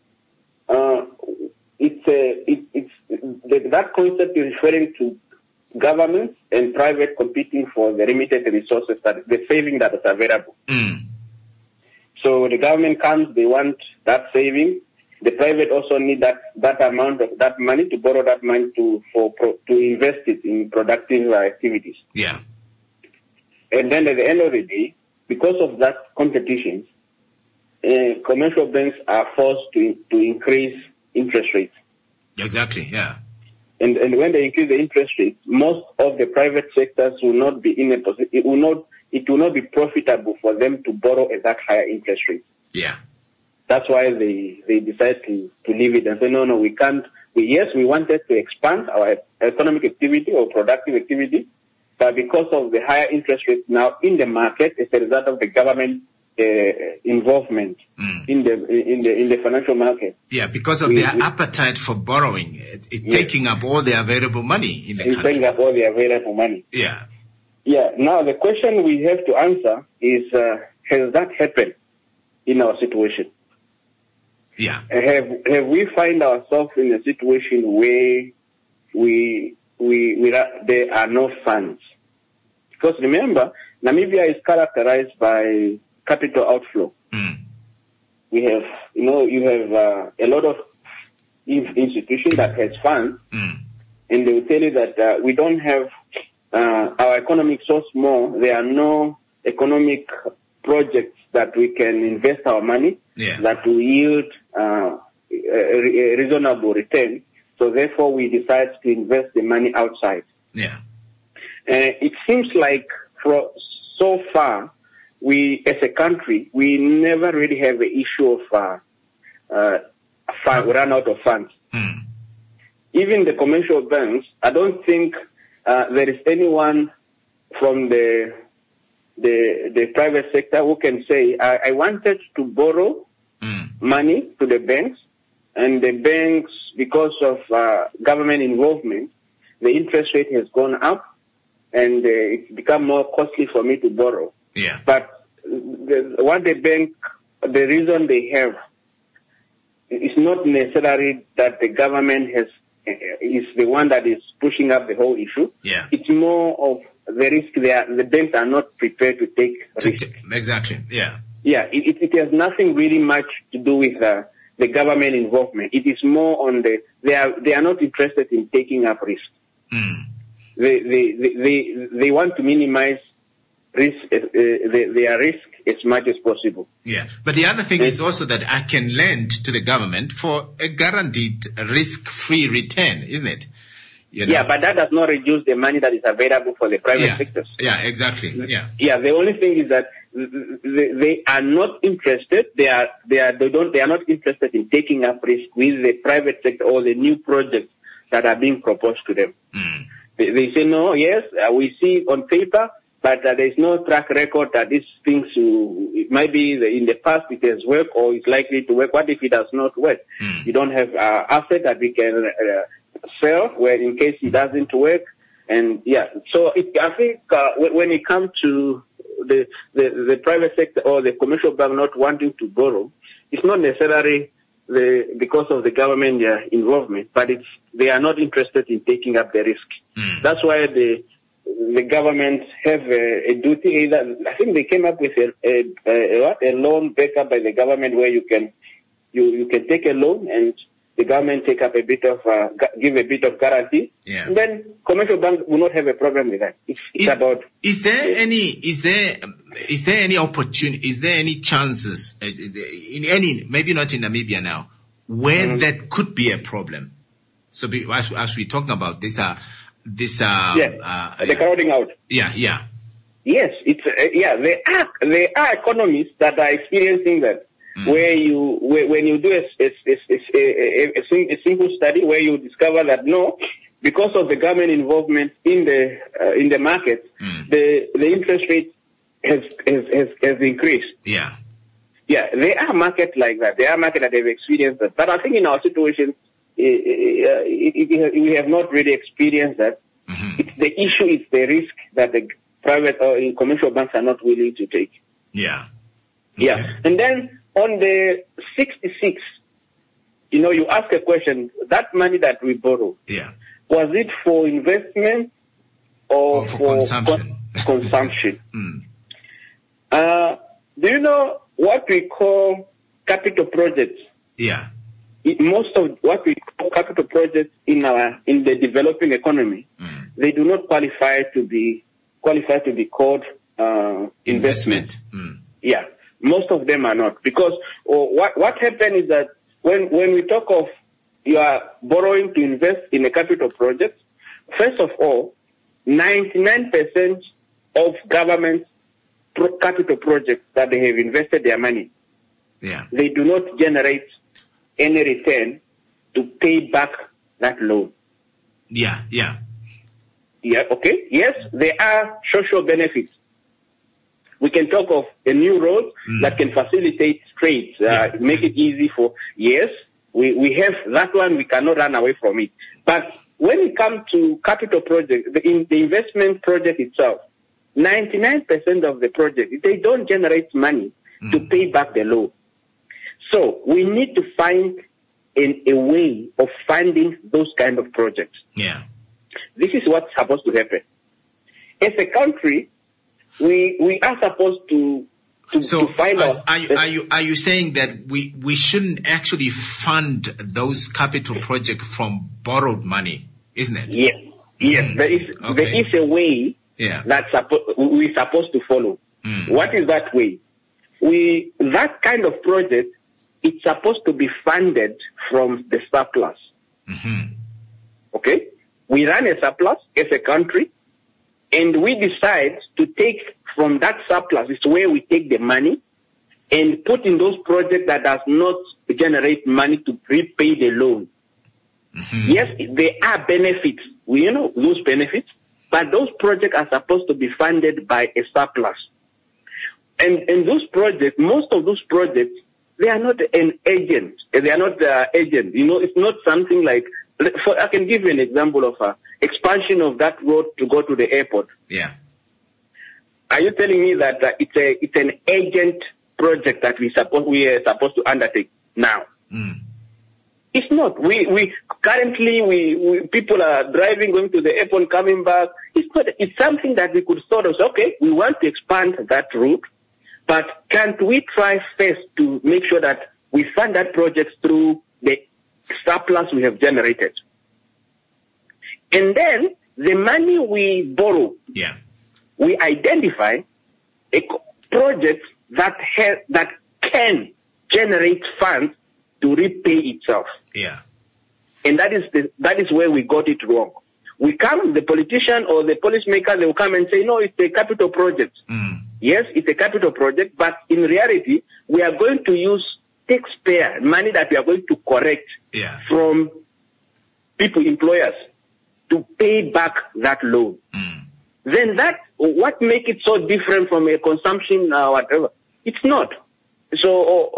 that concept is referring to governments and private competing for the limited resources, the saving that is available. So the government comes, they want that saving. The private also need that amount of that money, to borrow that money to invest it in productive activities. Yeah. And then at the end of the day, because of that competition, commercial banks are forced to increase interest rates. Exactly. Yeah. And when they increase the interest rates, most of the private sectors will not be in a position. It will not be profitable for them to borrow at that higher interest rate. Yeah. That's why they decide to leave it and say, no, we can't. Yes, we wanted to expand our economic activity or productive activity, but because of the higher interest rates now in the market as a result of the government involvement in the financial market. Yeah, because of their appetite for borrowing, taking up all the available money in the country. Taking up all the available money. Yeah. Yeah. Now the question we have to answer is, has that happened in our situation? Yeah. Have we find ourselves in a situation where there are no funds? Because remember, Namibia is characterized by capital outflow. We have, you have a lot of institutions that has funds, and they will tell you that we don't have our economic so small. There are no economic projects that we can invest our money that will yield a reasonable return. So therefore, we decide to invest the money outside. Yeah. It seems like so far, we as a country, we never really have an issue of run out of funds. Even the commercial banks, I don't think there is anyone from the private sector who can say, I wanted to borrow money to the banks, and the banks, because of government involvement, the interest rate has gone up, and it's become more costly for me to borrow. Yeah. But the reason they have is not necessarily that the government is the one that is pushing up the whole issue. Yeah. It's more of the risk the banks are not prepared to take risk. Exactly. Yeah. Yeah. It has nothing really much to do with the government involvement. It is more on they are not interested in taking up risk. They want to minimize risk, their risk as much as possible. Yeah. But the other thing is also that I can lend to the government for a guaranteed risk-free return, isn't it? Yeah, but that does not reduce the money that is available for the private sectors. Yeah, exactly. Yeah. Yeah, the only thing is that they are not interested. They are not interested in taking up risk with the private sector or the new projects that are being proposed to them. They say, no, yes, we see on paper, but there is no track record that these things, it might be in the past it has worked or it's likely to work. What if it does not work? You don't have asset that we can sell where in case it doesn't work. And so I think when it comes to the private sector or the commercial bank not wanting to borrow, it's not necessarily because of the government involvement, but they are not interested in taking up the risk. That's why the government have a duty. Either I think they came up with a loan backup by the government where you can take a loan and the government take up give a bit of guarantee. Yeah. And then commercial banks will not have a problem with that. Is there any opportunity? Is there any chances in any, maybe not in Namibia now, where that could be a problem? So as we're talking about the crowding out. Yeah. Yes, there are economies that are experiencing that. Where when you do a single study where you discover that because of the government involvement in the market, the interest rate has increased. Yeah. Yeah, there are markets like that. There are markets that have experienced that. But I think in our situation, we have not really experienced that. The issue is the risk that the private or commercial banks are not willing to take. Yeah. Okay. Yeah. And then on the 66, you ask a question, that money that we borrow, was it for investment or for consumption? Consumption. Do you know what we call capital projects? Yeah. Most of what we call capital projects in the developing economy, they do not qualify to be called investment. Yeah. Most of them are not, because what happened is that when we talk of you are borrowing to invest in a capital project, first of all, 99% of government capital projects that they have invested their money, they do not generate any return to pay back that loan. Yeah. Okay. Yes, there are social benefits. We can talk of a new road that can facilitate trades, make it easy for. Yes, we have that one. We cannot run away from it. But when it comes to capital project, the investment project itself, 99% of the project, they don't generate money to pay back the loan. So we need to find a way of funding those kind of projects. Yeah. This is what's supposed to happen. As a country, we are supposed to find out. Are you saying that we shouldn't actually fund those capital projects from borrowed money, isn't it? Yes. Yes. There is a way that we're supposed to follow. What is that way? That kind of project, it's supposed to be funded from the surplus. Okay? We run a surplus as a country, and we decide to take from that surplus, it's where we take the money and put in those projects that does not generate money to repay the loan. Yes, there are benefits. We know those benefits, but those projects are supposed to be funded by a surplus. And those projects, most of those projects, they are not an agent. They are not the agent. It's not something like, I can give you an example of expansion of that road to go to the airport. Yeah. Are you telling me that it's an agent project that we are supposed to undertake now? It's not. We currently people are driving, going to the airport, coming back. It's not. It's something that we could sort of say, okay, we want to expand that route, but can't we try first to make sure that we fund that project through the surplus we have generated? And then the money we borrow, we identify a project that can generate funds to repay itself. Yeah. And that is where we got it wrong. The politician or the policymaker, they will come and say, no, it's a capital project. Yes, it's a capital project, but in reality, we are going to use taxpayer money that we are going to collect from people, employers, to pay back that loan. Then what make it so different from a consumption whatever? It's not. So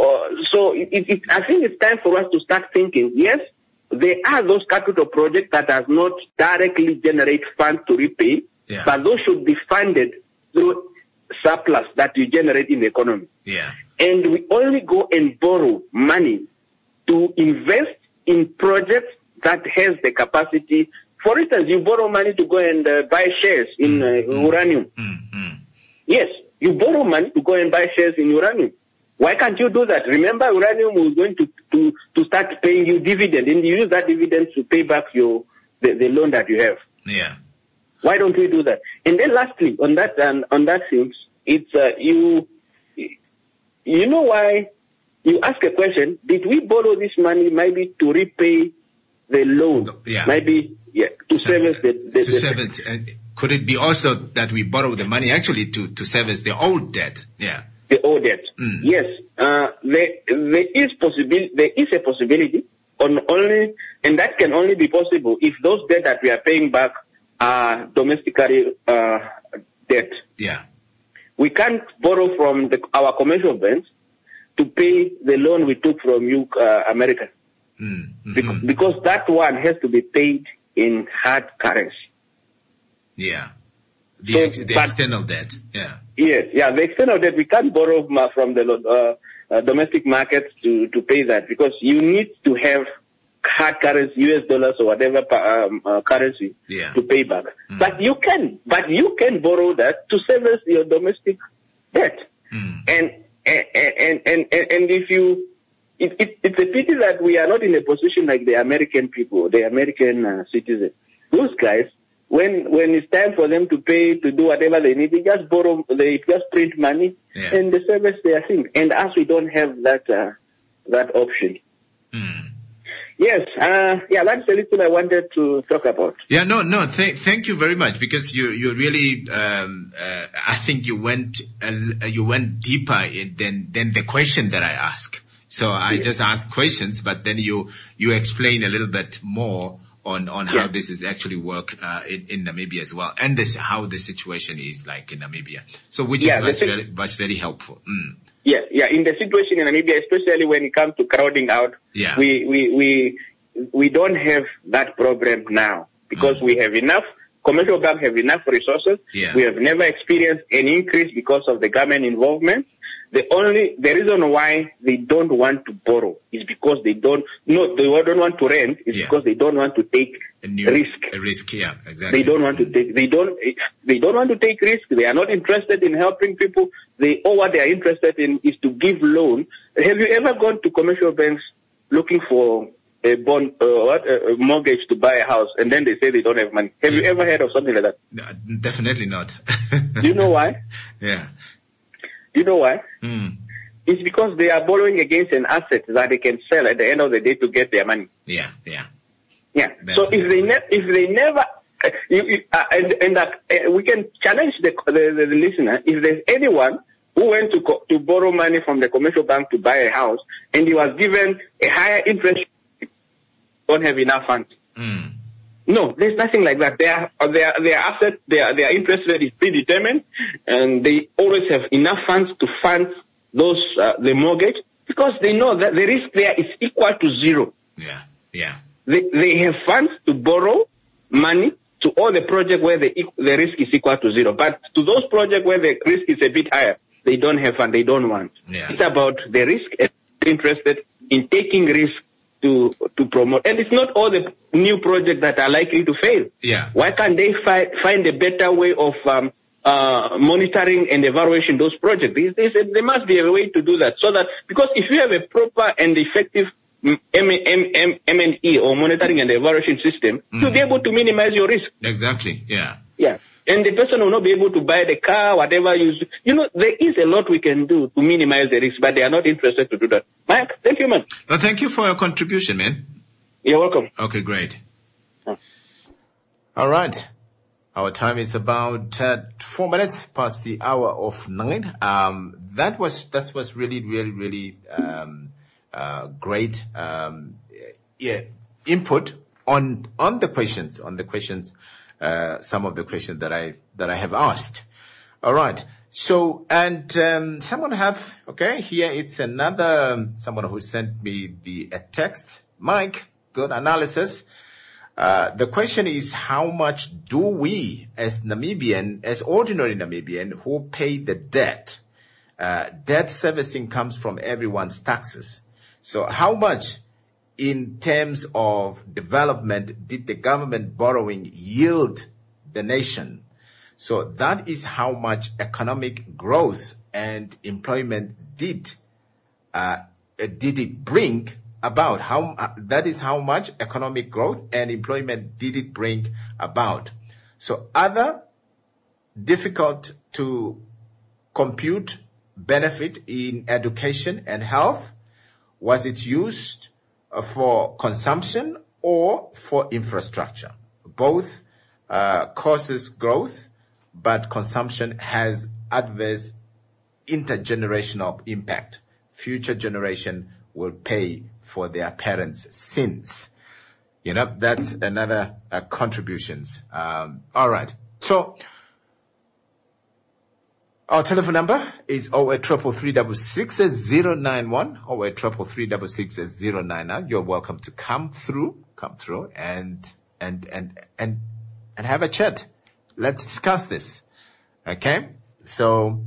I think it's time for us to start thinking, yes, there are those capital projects that does not directly generate funds to repay, but those should be funded through surplus that you generate in the economy. Yeah. And we only go and borrow money to invest in projects that has the capacity. For instance, you borrow money to go and buy shares in uranium. Yes, you borrow money to go and buy shares in uranium. Why can't you do that? Remember, uranium was going to start paying you dividend, and you use that dividend to pay back the loan that you have. Yeah. Why don't we do that? And then lastly, on that thing, it's you know why you ask a question, did we borrow this money maybe to repay the loan? Maybe to service the could it be also that we borrow the money actually to service the old debt? Yeah. The old debt. Yes. There is a possibility and that can only be possible if those debt that we are paying back are domestically debt. Yeah. We can't borrow from our commercial banks to pay the loan we took from America. Because that one has to be paid in hard currency. Yeah. The external debt. Yeah. Yes. Yeah. The external debt, we can't borrow from the domestic markets to pay that, because you need to have hard currency, US dollars or whatever currency to pay back. But you can borrow that to service your domestic debt. And if you, it's a pity that we are not in a position like the American people, the American citizens. Those guys, when it's time for them to pay, to do whatever they need, they just borrow, they just print money and they service their thing. And us, we don't have that option. Yes, that's the little I wanted to talk about. Yeah, no, thank you very much, because you really, I think you went deeper than the question that I asked. So I just asked questions, but then you explain a little bit more on how this is actually work in Namibia as well, and how the situation is like in Namibia. So was very helpful. Mm. Yeah. In the situation in Namibia, especially when it comes to crowding out, we don't have that problem now, because we have enough. Commercial banks have enough resources. Yeah. We have never experienced an increase because of the government involvement. The reason why they don't want to borrow is because they don't want to rent, is because they don't want to take risk. A risk, yeah, exactly. They don't want to take risk. They are not interested in helping people. All what they are interested in is to give loan. Have you ever gone to commercial banks looking for a bond, a mortgage to buy a house, and then they say they don't have money? Have you ever heard of something like that? No, definitely not. Do you know why? Yeah. You know why? It's because they are borrowing against an asset that they can sell at the end of the day to get their money. Yeah. So if they never, we can challenge the listener. If there's anyone who went to borrow money from the commercial bank to buy a house, and he was given a higher interest, don't have enough funds. No, there's nothing like that. Their assets, their interest rate is predetermined, and they always have enough funds to fund the mortgage, because they know that the risk there is equal to zero. Yeah. They have funds to borrow money to all the projects where the risk is equal to zero. But to those projects where the risk is a bit higher, they don't have fund. They don't want. Yeah. It's about the risk, and interested in taking risk to promote. And it's not all the new projects that are likely to fail. Yeah. Why can't they find a better way of monitoring and evaluation those projects? There must be a way to do that, so that, because if you have a proper and effective M&E or monitoring and evaluation system, you'll be able to minimize your risk. Exactly. Yeah. And the person will not be able to buy the car, whatever there is a lot we can do to minimize the risk, but they are not interested to do that. Mike, thank you, man. Well, thank you for your contribution, man. You're welcome. Okay, great. All right. Our time is about 4 minutes past the hour of 9. That was really, really, really great input on the questions. Some of the questions that I have asked. All right. So, and someone here it's another someone who sent me a text. Mike, good analysis. The question is, how much do we as ordinary Namibian who pay the debt? Debt servicing comes from everyone's taxes. So how much in terms of development did the government borrowing yield the nation? So that is how much economic growth and employment did it bring about? That is how much economic growth and employment did it bring about? So other difficult to compute benefit in education and health, was it used for consumption or for infrastructure? Both causes growth, but consumption has adverse intergenerational impact. Future generation will pay for their parents' sins. That's another contributions. All right. So our telephone number is 0833366091, 0833366099. You're welcome to come through and have a chat. Let's discuss this. Okay? So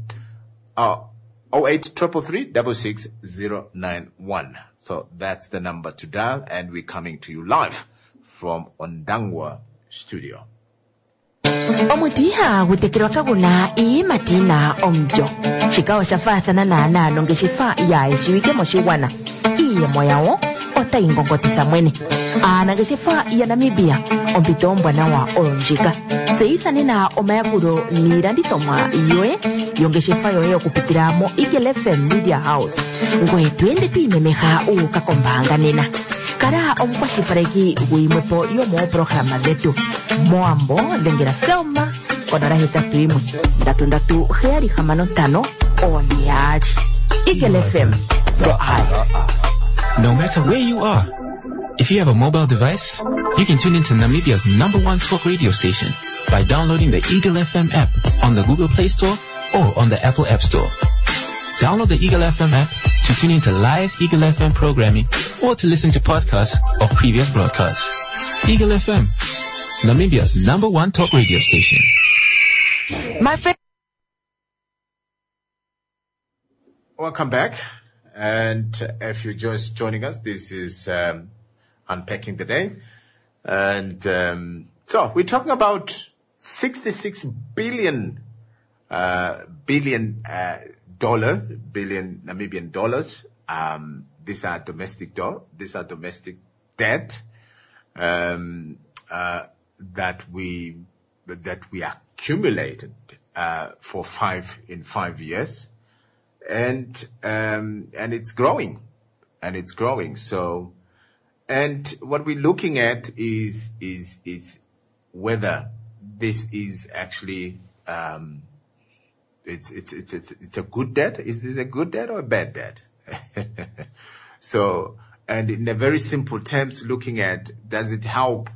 0833366091. So that's the number to dial, and we're coming to you live from Ondangwa Studio. Omutiha gutekerwa kaguna matina omjo chikawa shafathana na nongeshifa ya ishiwike moshiwana iye moyawo ota ingongotisa mwene nongeshifa ya Namibia ompitombwa nawa onjika zeithane na omayakulo nilandithomwa yoye yongeshifa yoye okupitira mo Eagle FM Media House ngwe twende twimemeha ukakombanga nena Kara ompashi pareki uimepo yo mo programa letu. Moambo lengera selma konara hita tuimu. Datu heari hamanotano oniari. Eagle FM. The eye. No matter where you are, if you have a mobile device, you can tune into Namibia's #1 talk radio station by downloading the Eagle FM app on the Google Play Store or on the Apple App Store. Download the Eagle FM app to tune into live Eagle FM programming or to listen to podcasts of previous broadcasts. Eagle FM, Namibia's #1 talk radio station. My friend. Welcome back. And if you're just joining us, this is Unpacking the Day. And so we're talking about 66 billion Namibian dollars. These are domestic debt that we accumulated for 5 years. And it's growing. So, and what we're looking at is whether this is actually, it's a good debt. Is this a good debt or a bad debt? So, and in a very simple terms, looking at, does it help,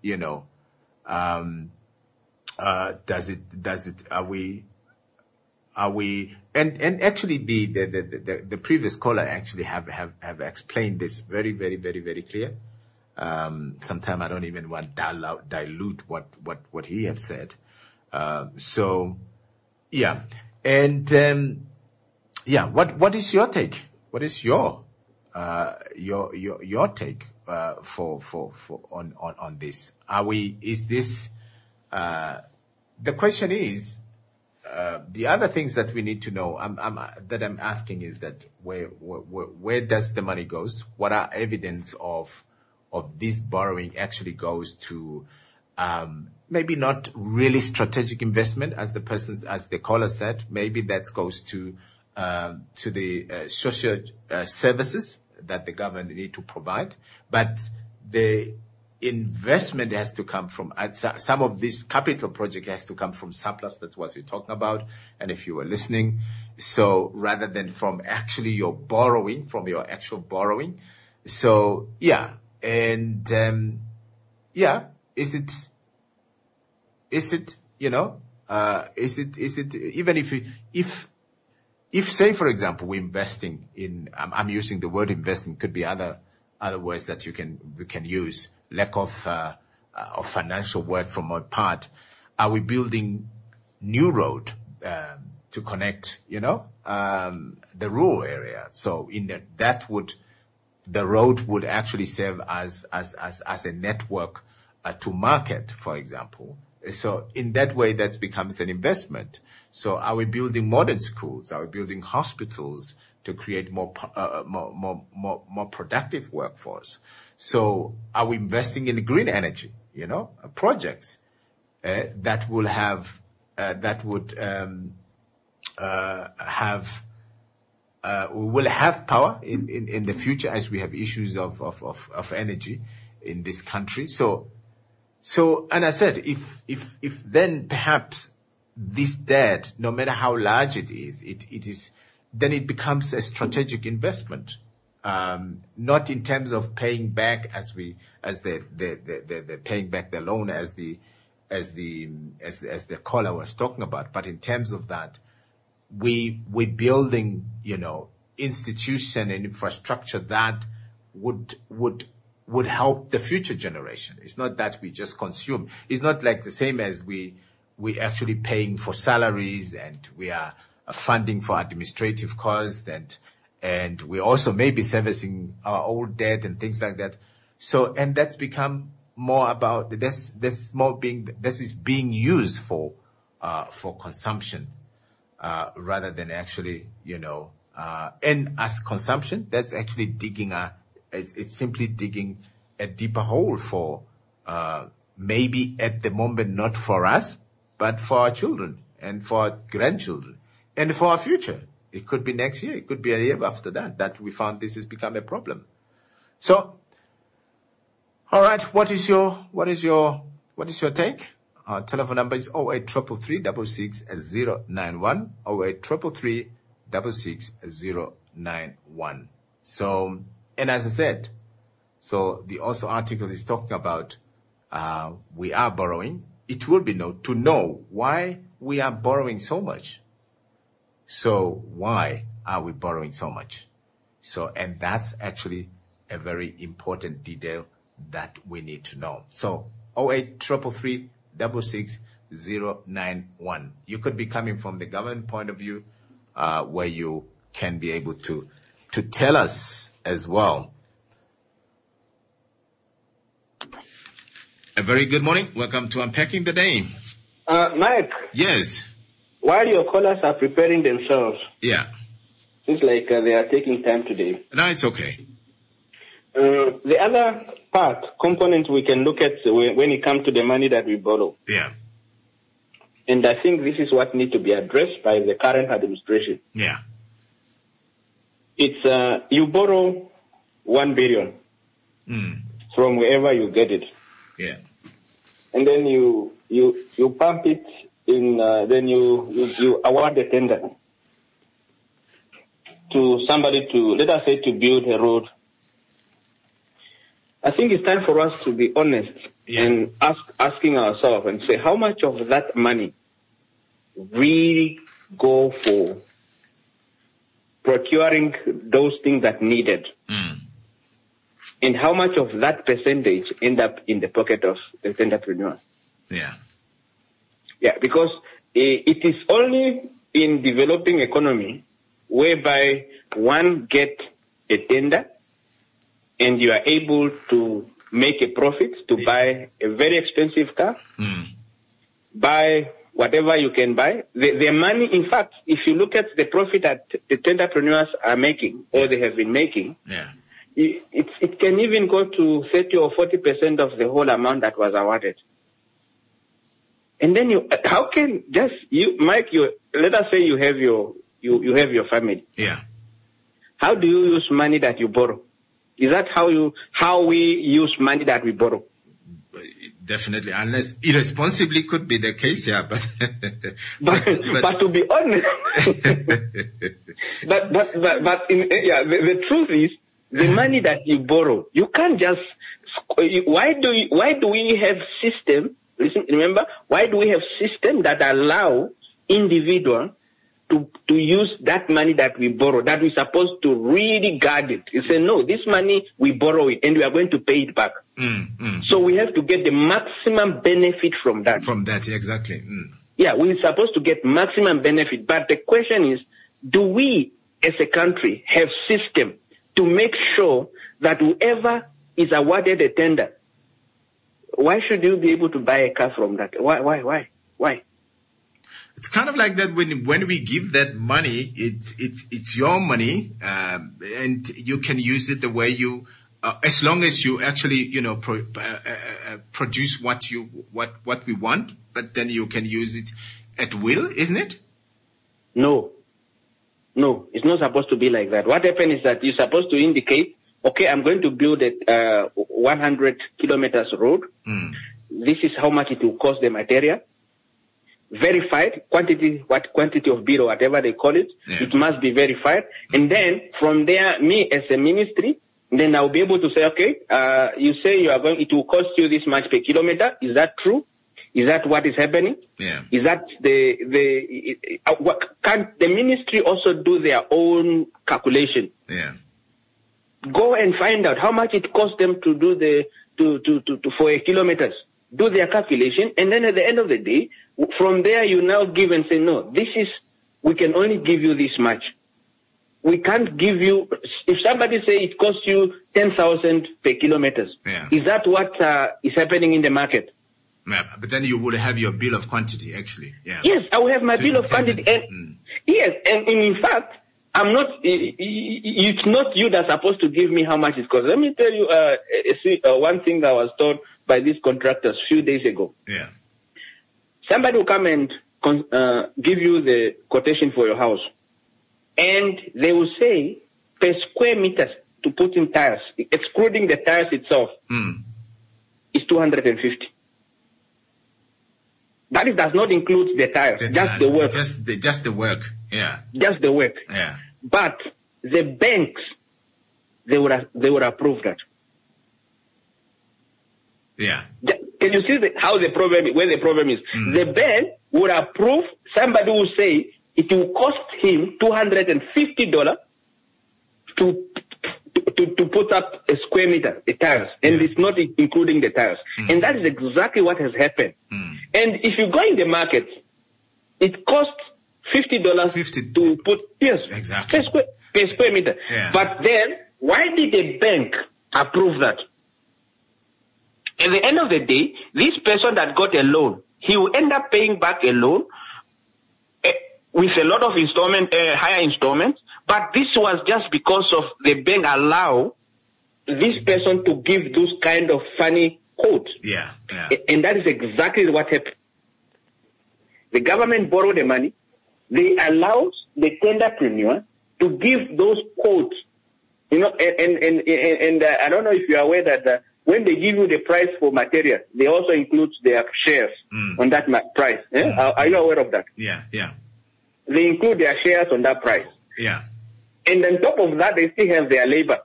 are we, and actually the previous caller actually have explained this very, very, very, very clear. Sometimes I don't even want to dilute what he have said. So yeah. And, what is your take? What is your take, on this? Is this, the question is, the other things that we need to know, that I'm asking is that where does the money goes? What are evidence of this borrowing actually goes to, maybe not really strategic investment as the caller said, maybe that goes to the social services that the government need to provide, but the investment has to come from some of this capital project has to come from surplus. That's what we're talking about. And if you were listening, so rather than from actually your borrowing, from your actual borrowing. So yeah. And, is it, even if say, for example, we're investing in, I'm using the word investing, could be other words that we can use. Lack of financial word from my part. Are we building new road to connect, the rural area? So the road would actually serve as a network to market, for example. So in that way, that becomes an investment. So are we building modern schools? Are we building hospitals to create more productive workforce? So are we investing in green energy, projects that will have, we will have power in the future as we have issues of energy in this country. So, and I said, if then perhaps this debt, no matter how large it is, then it becomes a strategic investment. Not in terms of paying back as the paying back the loan as the caller was talking about, but in terms of that, we're building, institution and infrastructure that would help the future generation. It's not that we just consume. It's not like the same as we actually paying for salaries and we are funding for administrative costs and we also may be servicing our old debt and things like that. So, and that's become more about this is being used for consumption, rather than actually, and as consumption, that's actually it's simply digging a deeper hole for, maybe at the moment, not for us, but for our children and for our grandchildren and for our future. It could be next year. It could be a year after that we found this has become a problem. So All right. What is your take? Our telephone number is 0833366091. 0833366091. So, and as I said, so the also article is talking about we are borrowing. It will be to know why we are borrowing so much. So why are we borrowing so much? So, and that's actually a very important detail that we need to know. So 0833366091. You could be coming from the government point of view, where you can be able to tell us as well. A very good morning. Welcome to Unpacking the Day. Mike. Yes. While your callers are preparing themselves. Yeah. Seems like they are taking time today. No, it's okay. The other component we can look at when it comes to the money that we borrow. Yeah. And I think this is what needs to be addressed by the current administration. Yeah. It's, you borrow 1 billion from wherever you get it. Yeah. And then you pump it in, then you award the tender to somebody to, let us say, to build a road. I think it's time for us to be honest and asking ourselves and say, how much of that money really go for procuring those things that needed? And how much of that percentage end up in the pocket of the entrepreneur? Yeah. Yeah, because it is only in developing economy whereby one get a tender and you are able to make a profit to buy a very expensive car, buy whatever you can buy. The money, in fact, if you look at the profit that the entrepreneurs are making or they have been making, it can even go to 30 or 40% of the whole amount that was awarded. And then how can Mike, let us say you have your family. Yeah. How do you use money that you borrow? Is that how we use money that we borrow? Definitely, unless irresponsibly could be the case, yeah. But to be honest, the truth is, the money that you borrow, you can't just. Why do we have system? Listen, remember, why do we have system that allow individual to use that money that we borrow, that we're supposed to really guard it? You say, no, this money, we borrow it and we are going to pay it back. So we have to get the maximum benefit from that. From that, exactly. Yeah, we're supposed to get maximum benefit. But the question is, do we as a country have system to make sure that whoever is awarded a tender, why should you be able to buy a car from that? Why? It's kind of like that when we give that money, it's your money, and you can use it the way you, as long as you actually, produce what we want, but then you can use it at will, isn't it? No, it's not supposed to be like that. What happens is that you're supposed to indicate, okay, I'm going to build a 100 kilometers road. This is how much it will cost the material. Verified quantity of bill or whatever they call it. Yeah. It must be verified. And then from there, me as a ministry, then I'll be able to say, okay, you say it will cost you this much per kilometer. Is that true? Is that what is happening? Yeah. Is that can the ministry also do their own calculation? Yeah. Go and find out how much it costs them to do for a kilometers. Do their calculation, and then at the end of the day, from there you now give and say, no, we can only give you this much. We can't give you, if somebody say it costs you 10,000 per kilometers, is that what is happening in the market? Yeah, but then you would have your bill of quantity, actually. Yeah. Yes, I will have my bill of quantity. Yes, and in fact, it's not you that's supposed to give me how much it costs. Let me tell you one thing that I was told by these contractors a few days ago. Yeah. Somebody will come and give you the quotation for your house. And they will say, per square meters to put in tires, excluding the tires itself, is 250. That does not include the tires, just the work. Just the work, yeah. Just the work. Yeah. But the banks, they would approve that. Yeah. Can you see where the problem is? The bank would approve, somebody will say it will cost him $250 to put up a square meter, the tires, and it's not including the tires. And that is exactly what has happened. And if you go in the market, it costs $50 to put, yes, exactly, per square meter. Yeah. But then, why did the bank approve that? At the end of the day, this person that got a loan, he will end up paying back a loan with a lot of higher installments. But this was just because of the bank allow this person to give those kind of funny quotes. Yeah. And that is exactly what happened. The government borrowed the money. They allowed the tenderpreneur to give those quotes. You know, and I don't know if you are aware that when they give you the price for material, they also include their shares on that price. Are you aware of that? Yeah. They include their shares on that price. Yeah. And on top of that, they still have their labor.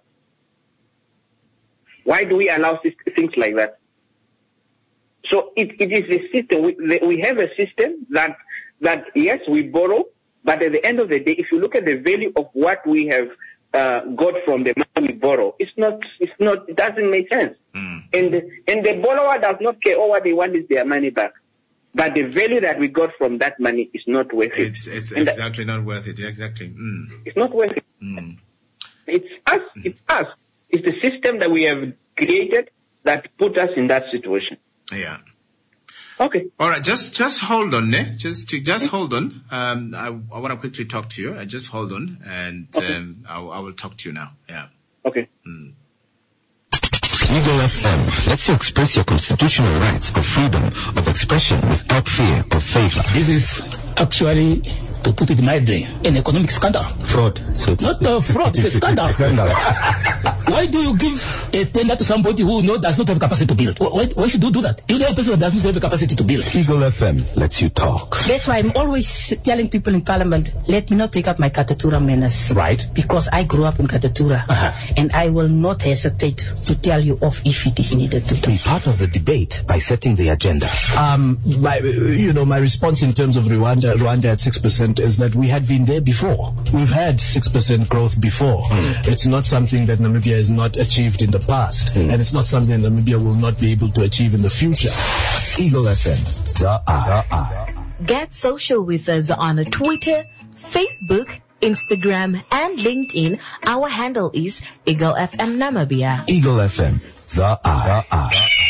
Why do we allow things like that? So it is a system. We have a system that yes, we borrow, but at the end of the day, if you look at the value of what we have got from the money we borrow, it doesn't make sense. And the borrower does not care. All what they want is their money back. But the value that we got from that money is not worth it. It's exactly not worth it. Exactly. It's not worth it. It's us. It's us. It's the system that we have created that put us in that situation. Yeah. Okay. All right. Just hold on, ne? Just hold on. I want to quickly talk to you. Just hold on, and I will talk to you now. Yeah. Okay. Eagle FM lets you express your constitutional rights of freedom of expression without fear of favor. This is actually, to put it mildly, an economic scandal. Fraud. Not fraud, it's a scandal. Why do you give a tender to somebody who does not have capacity to build? Why should you do that? You know a person that does not have the capacity to build. Eagle FM lets you talk. That's why I'm always telling people in Parliament, let me not take up my Katatura manners. Right. Because I grew up in Katatura. And I will not hesitate to tell you off if it is needed to. Be part of the debate by setting the agenda. My response in terms of Rwanda at 6% is that we had been there before. We've had 6% growth before. It's not something that Namibia has not achieved in the past. And it's not something that Namibia will not be able to achieve in the future. Eagle FM, the R. Get social with us on Twitter, Facebook, Instagram, and LinkedIn. Our handle is Eagle FM Namibia. Eagle FM, the R.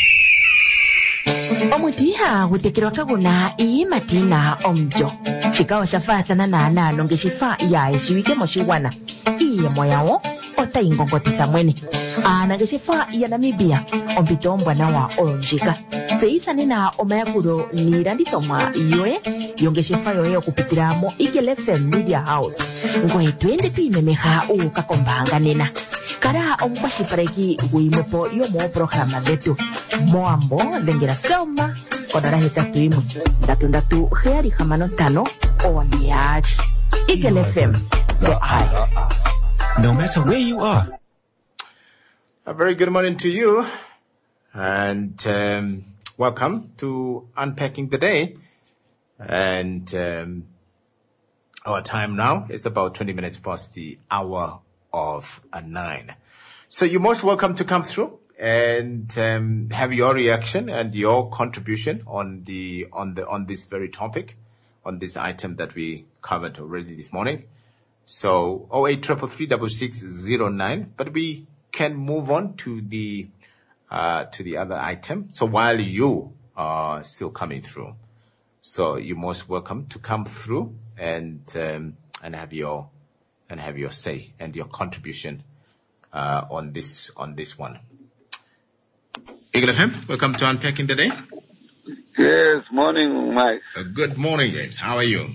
Omutiha gutekirwa kaguna iyi matina omjo chikawa shafathana na nalo ngeshifa ya ishiwike moshiwana iye moyawo ota ingongotisa mwene ana ngeshifa ya Namibia ompitombwa nawa onjika seithane na omayakuro nilandithomwa yoye yongeshifa yoye okupitiramo Eagle FM Media House ngoye twende twimemeha ukakombanga nena kara omukwashipareki guimepo yomo programa dhetu moambo dhengera Selma kodara 31 heari hamano tano ondiaji Eagle FM the eye. No matter where you are. A very good morning to you, and welcome to Unpacking the Day. And our time now is about 20 minutes past the hour of 9. So you're most welcome to come through and have your reaction and your contribution on this very topic, on this item that we covered already this morning. So 0833360609, but we can move on to the other item. So while you are still coming through, so you're most welcome to come through and have your say and your contribution on this one. Eagle FM, welcome to Unpacking the Day. Yes, morning, Mike. Good morning, James. How are you?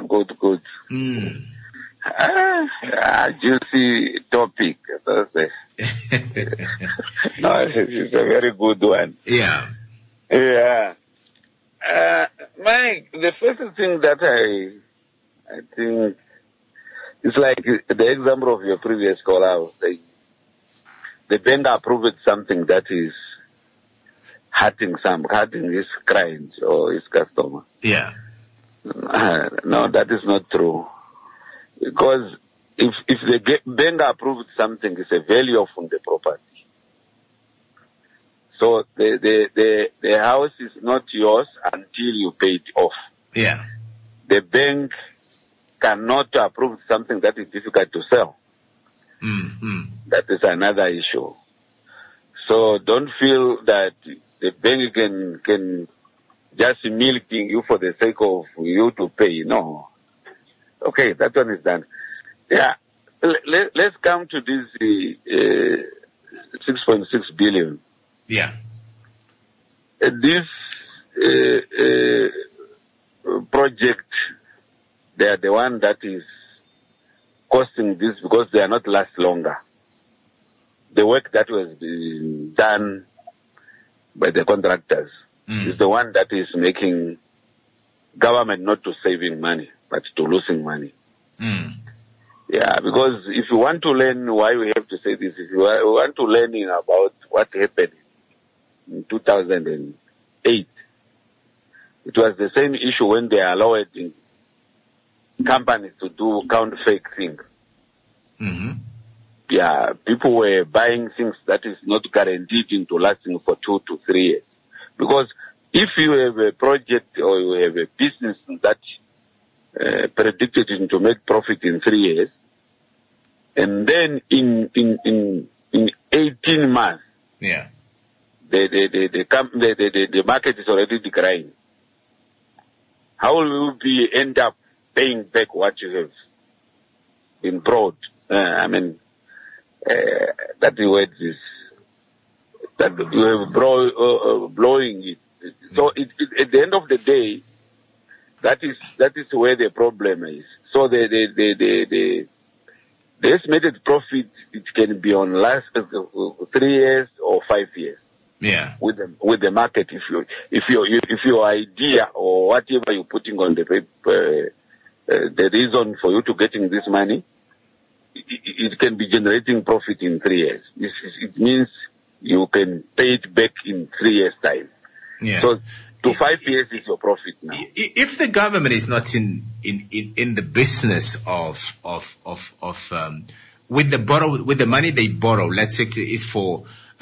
Good. Juicy topic. No, it's a very good one. Yeah. Yeah. Mike, the first thing that I think it's like the example of your previous caller. The bank approved something that is hurting his clients or his customer. Yeah. No, that is not true. Because if the bank approved something, it's a value of the property. So the house is not yours until you pay it off. Yeah. The bank cannot approve something that is difficult to sell. Mm-hmm. That is another issue. So don't feel that the bank can just milking you for the sake of you to pay. No. Okay, that one is done. Yeah. Let's come to this 6.6 billion. Yeah. This project, they are the one that is costing this because they are not last longer. The work that was done by the contractors is the one that is making government not to saving money, but to losing money. Yeah, because if you want to learn why we have to say this, if you want to learn about what happened in 2008, it was the same issue when they allowed companies to do counterfeit things. Mm-hmm. Yeah, people were buying things that is not guaranteed into lasting for 2 to 3 years. Because if you have a project or you have a business that predicted to make profit in 3 years, and then in 18 months, yeah, the market is already declining. How will you end up paying back what you have been brought? That word is that you have blowing it. So at the end of the day, that is where the problem is. So the estimated profit, it can be on last 3 years or 5 years. Yeah. With the market, if your idea or whatever you're putting on the paper, the reason for you to getting this money, it can be generating profit in 3 years. It means you can pay it back in 3 years' time. Yeah. So to 5 years is your profit now. If the government is not in the business of with the money they borrow, let's say it's for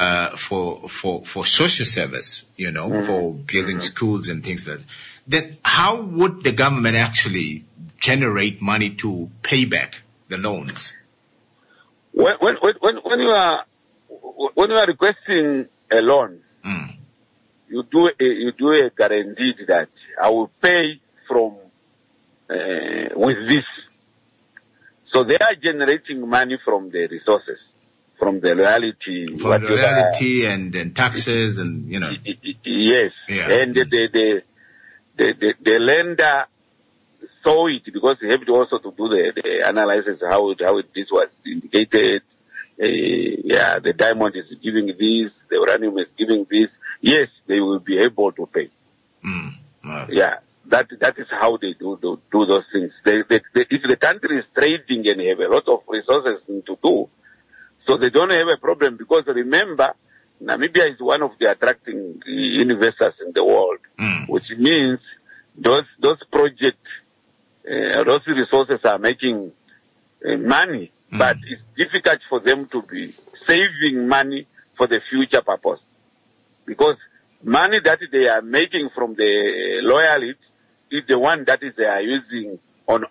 social service, for building schools and things like that, then how would the government actually generate money to pay back the loans? When you are requesting a loan, you do a guarantee that I will pay from with this. So they are generating money from the resources, from the royalty, and taxes and Yes, yeah. And the lender saw it because they have to also to do the analysis how this was indicated. The diamond is giving this, the uranium is giving this. Yes, they will be able to pay. Yeah, that is how they do those things. If the country is trading and have a lot of resources to do, so they don't have a problem because remember, Namibia is one of the attracting investors in the world, which means those projects, those resources are making money, but it's difficult for them to be saving money for the future purpose. Because money that they are making from the loyalty is the one that they are using on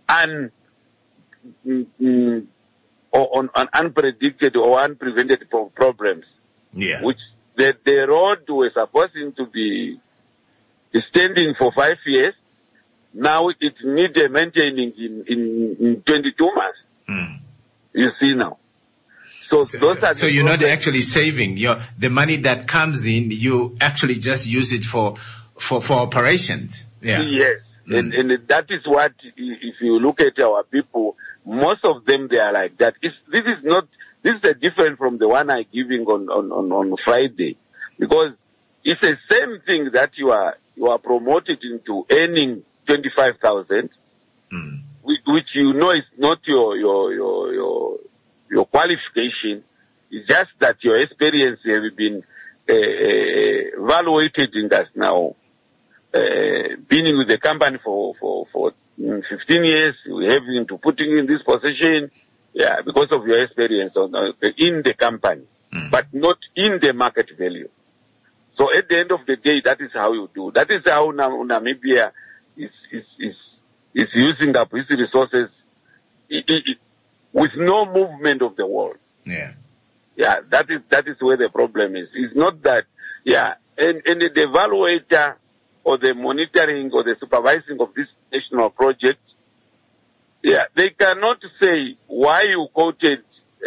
unpredicted or unprevented problems. Yeah. Which the road was supposed to be standing for 5 years. Now it needs maintaining in 22 months. You see now. So you're not actually saving the money that comes in. You actually just use it for operations. Yeah. Yes, and that is what, if you look at our people, most of them they are like that. This is not This is different from the one I'm giving on Friday, because it's the same thing that you are promoted into earning 25,000, which you know is not your qualification. It's just that your experience has been evaluated in that now. Being with the company for 15 years, we have been to putting you in this position, because of your experience in the company, but not in the market value. So at the end of the day, that is how you do. That is how Namibia is using up its resources with no movement of the world. Yeah. Yeah, that is where the problem is. It's not that, and the evaluator or the monitoring or the supervising of this national project, they cannot say why you quoted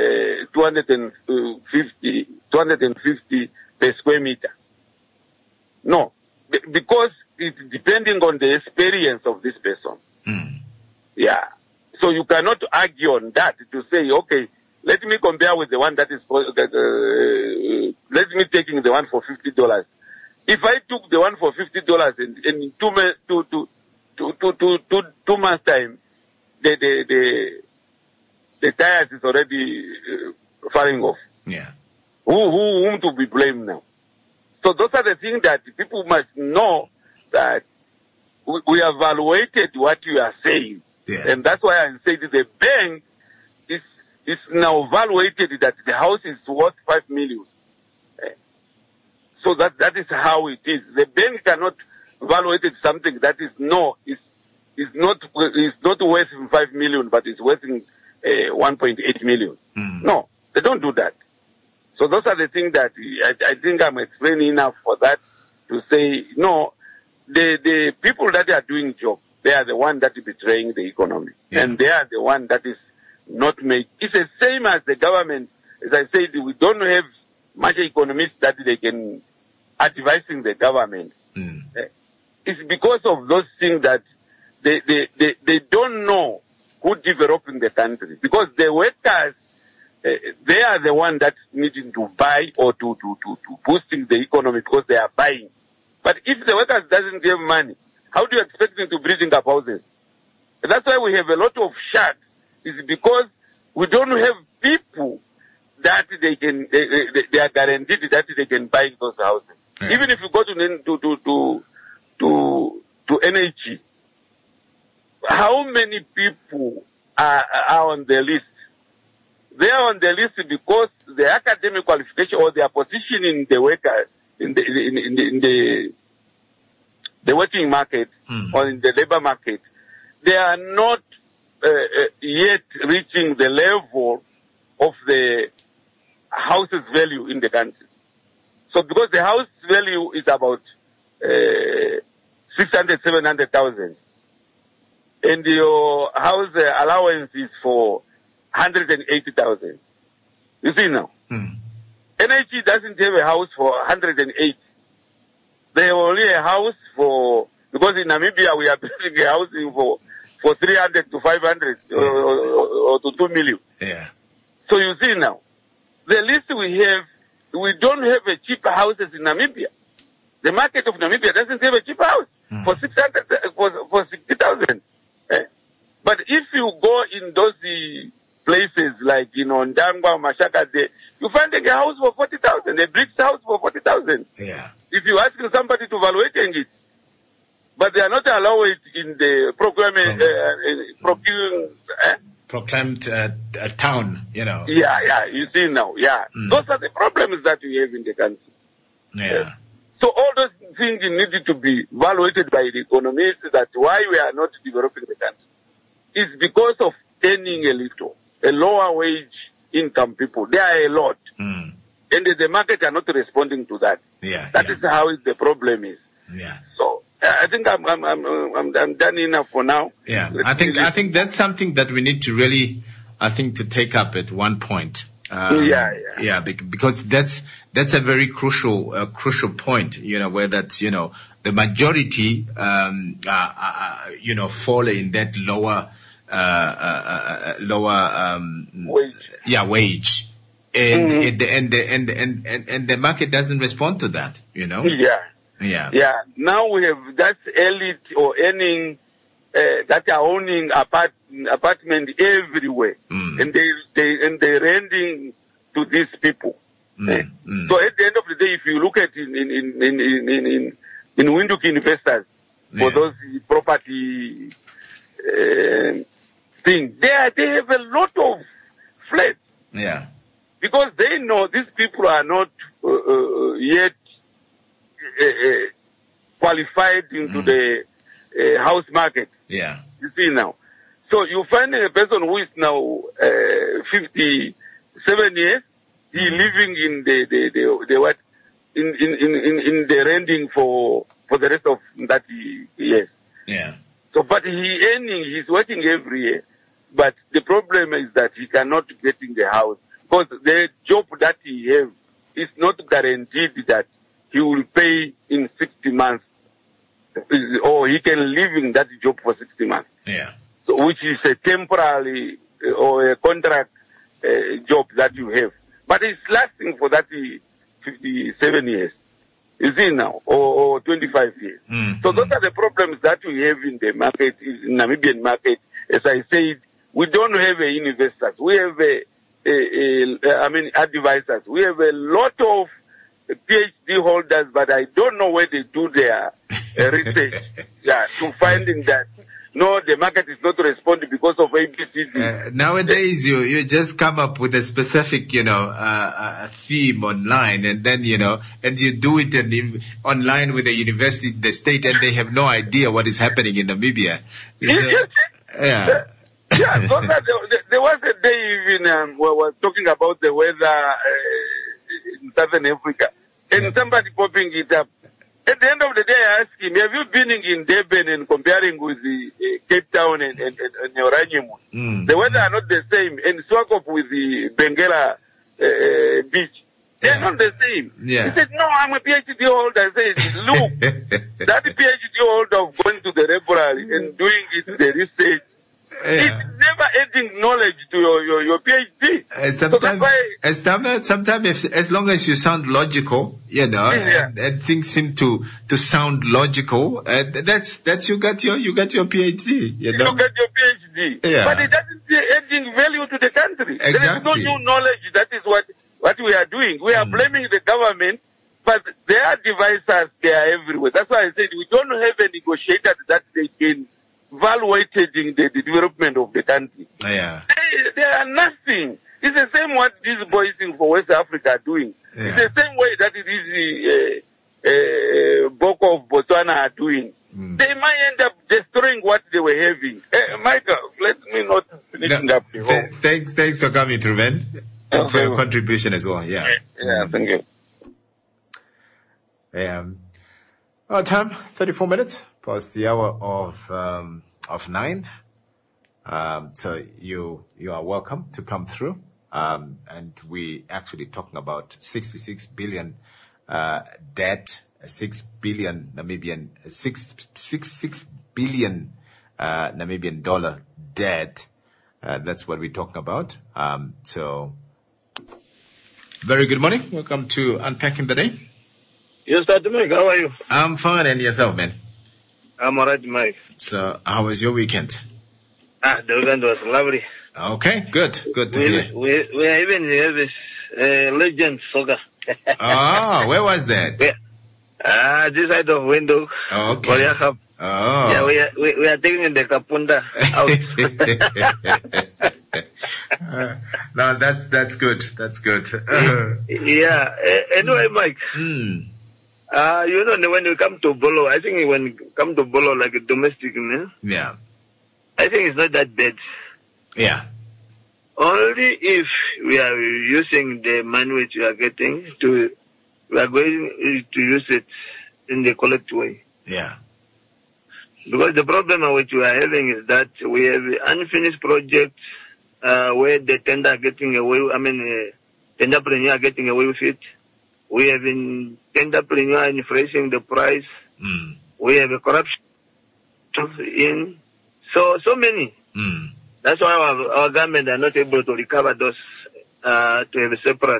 250 per square meter. No, because it's depending on the experience of this person. Yeah. So you cannot argue on that to say, okay, let me compare with the one that is, let me taking the one for $50. If I took the one for $50 in 2 months time, the tires is already falling off. Yeah. Whom to be blamed now? So those are the things that people must know, that we evaluated what you are saying. Yeah. And that's why I said the bank is now evaluated that the house is worth 5 million. So that is how it is. The bank cannot evaluate something that is not worth 5 million, but it's worth 1.8 million. No, they don't do that. So those are the things that I think I'm explaining enough for that to say, no, the people that are doing job, they are the one that is betraying the economy. Yeah. And they are the one that is not made. It's the same as the government. As I said, we don't have much economists that they can advising the government. It's because of those things that they don't know who developing the country. Because the workers, they are the one that needing to buy or to boosting the economy because they are buying. But if the workers doesn't have money, how do you expect them to building up houses? And that's why we have a lot of shacks. It's because we don't have people that they are guaranteed that they can buy those houses. Yeah. Even if you go to NHG, how many people are on the list? They are on the list because the academic qualification or their position in the worker in the working market or in the labor market, they are not yet reaching the level of the house's value in the country. So because the house value is about 600, 700,000, and your house allowance is for 180,000. You see now? NHG doesn't have a house for 108. They have only a house for, because in Namibia we are building a housing for 300 to 500 or to 2 million. Yeah. So you see now, the list we have, we don't have a cheap houses in Namibia. The market of Namibia doesn't have a cheap house for 60,000. But if you go in those places like, Ndangwa, Mashaka, you find a house for 40,000, a bricks house for 40,000. Yeah. If you ask somebody to evaluating it, but they are not allowed it in the proclaiming, proclaimed town, Yeah, you see now, Those are the problems that we have in the country. Yeah. So all those things needed to be evaluated by the economists, that why we are not developing the country. It's because of earning a lower wage income people. There are a lot. And the market are not responding to that. Yeah. That is how the problem is. Yeah. So I think I'm done enough for now. Yeah. I think that's something that we need to really, to take up at one point. Yeah, because that's a very crucial point, where that's, the majority, fall in that lower, wage. Yeah, wage. And the market doesn't respond to that, you know? Yeah. Now we have that elite or earning that are owning apartment everywhere, and they renting to these people. So at the end of the day, if you look at in Windhoek investors for those property things, they have a lot of flats. Yeah. Because they know these people are not yet qualified into the house market. Yeah. You see now. So you find a person who is now 57 years, he living in the what in the renting for the rest of that years. Yeah. So but he's working every year. But the problem is that he cannot get in the house because the job that he has is not guaranteed that he will pay in 60 months or he can live in that job for 60 months. Yeah. So which is a temporary or a contract job that you have. But it's lasting for that 57 years. You see now, or 25 years. So those are the problems that we have in the market, in Namibian market. As I said, we don't have investors. We have advisors. We have a lot of PhD holders, but I don't know where they do their research. To finding that. No, the market is not responding because of ABCD. Nowadays, you just come up with a specific, a theme online, and then, and you do it online with the university, the state, and they have no idea what is happening in Namibia. Yeah, so there was a day even where we were talking about the weather in Southern Africa, and somebody popping it up. At the end of the day, I asked him, have you been in Durban and comparing with the Cape Town and Oranienburg? The weather are not the same. And Swakop with the Benguela beach, they're not the same. Yeah. He said, no, I'm a PhD holder. I said, look, that PhD holder of going to the library and doing the research, it's never adding knowledge to your PhD. Sometimes, as long as you sound logical, and things seem to sound logical, that's you got your PhD. You got your PhD, but it doesn't adding value to the country. Exactly. There is no new knowledge. That is what we are doing. We are blaming the government, but their devices they are everywhere. That's why I said we don't have a negotiator that they can evaluated in the development of the country. Yeah. They are nothing. It's the same what these boys in West Africa are doing. Yeah. It's the same way that it is Boko of Botswana are doing. They might end up destroying what they were having. Michael, let me not finishing up before. Thanks for coming, Ruben, and for your contribution as well. Yeah. Yeah, thank you. Our time, 34 minutes past the hour of 9. So you are welcome to come through. And we actually talking about 66 billion debt, 6 billion Namibian Namibian dollar debt. That's what we're talking about. So very good morning. Welcome to Unpacking the Day. Yes, Dr. Mike, how are you? I'm fine, and yourself, man? I'm alright, Mike. So, how was your weekend? The weekend was lovely. Okay, good to hear. We are even here this Legend Soccer. Where was that? This side of Windhoek. Okay. Yeah, we are taking the Kapunda out. No, that's good. That's good. Yeah. Anyway, Mike. When you come to Bolo, I think when you come to Bolo like a domestic, yeah, I think it's not that bad. Yeah. Only if we are using the money which we are getting we are going to use it in the correct way. Yeah. Because the problem which we are having is that we have unfinished projects where the tender are getting away. Tenderpreneur are getting away with it. We have been tenderpreneur inflation the price. We have a corruption in so many. That's why our government are not able to recover those to have a surplus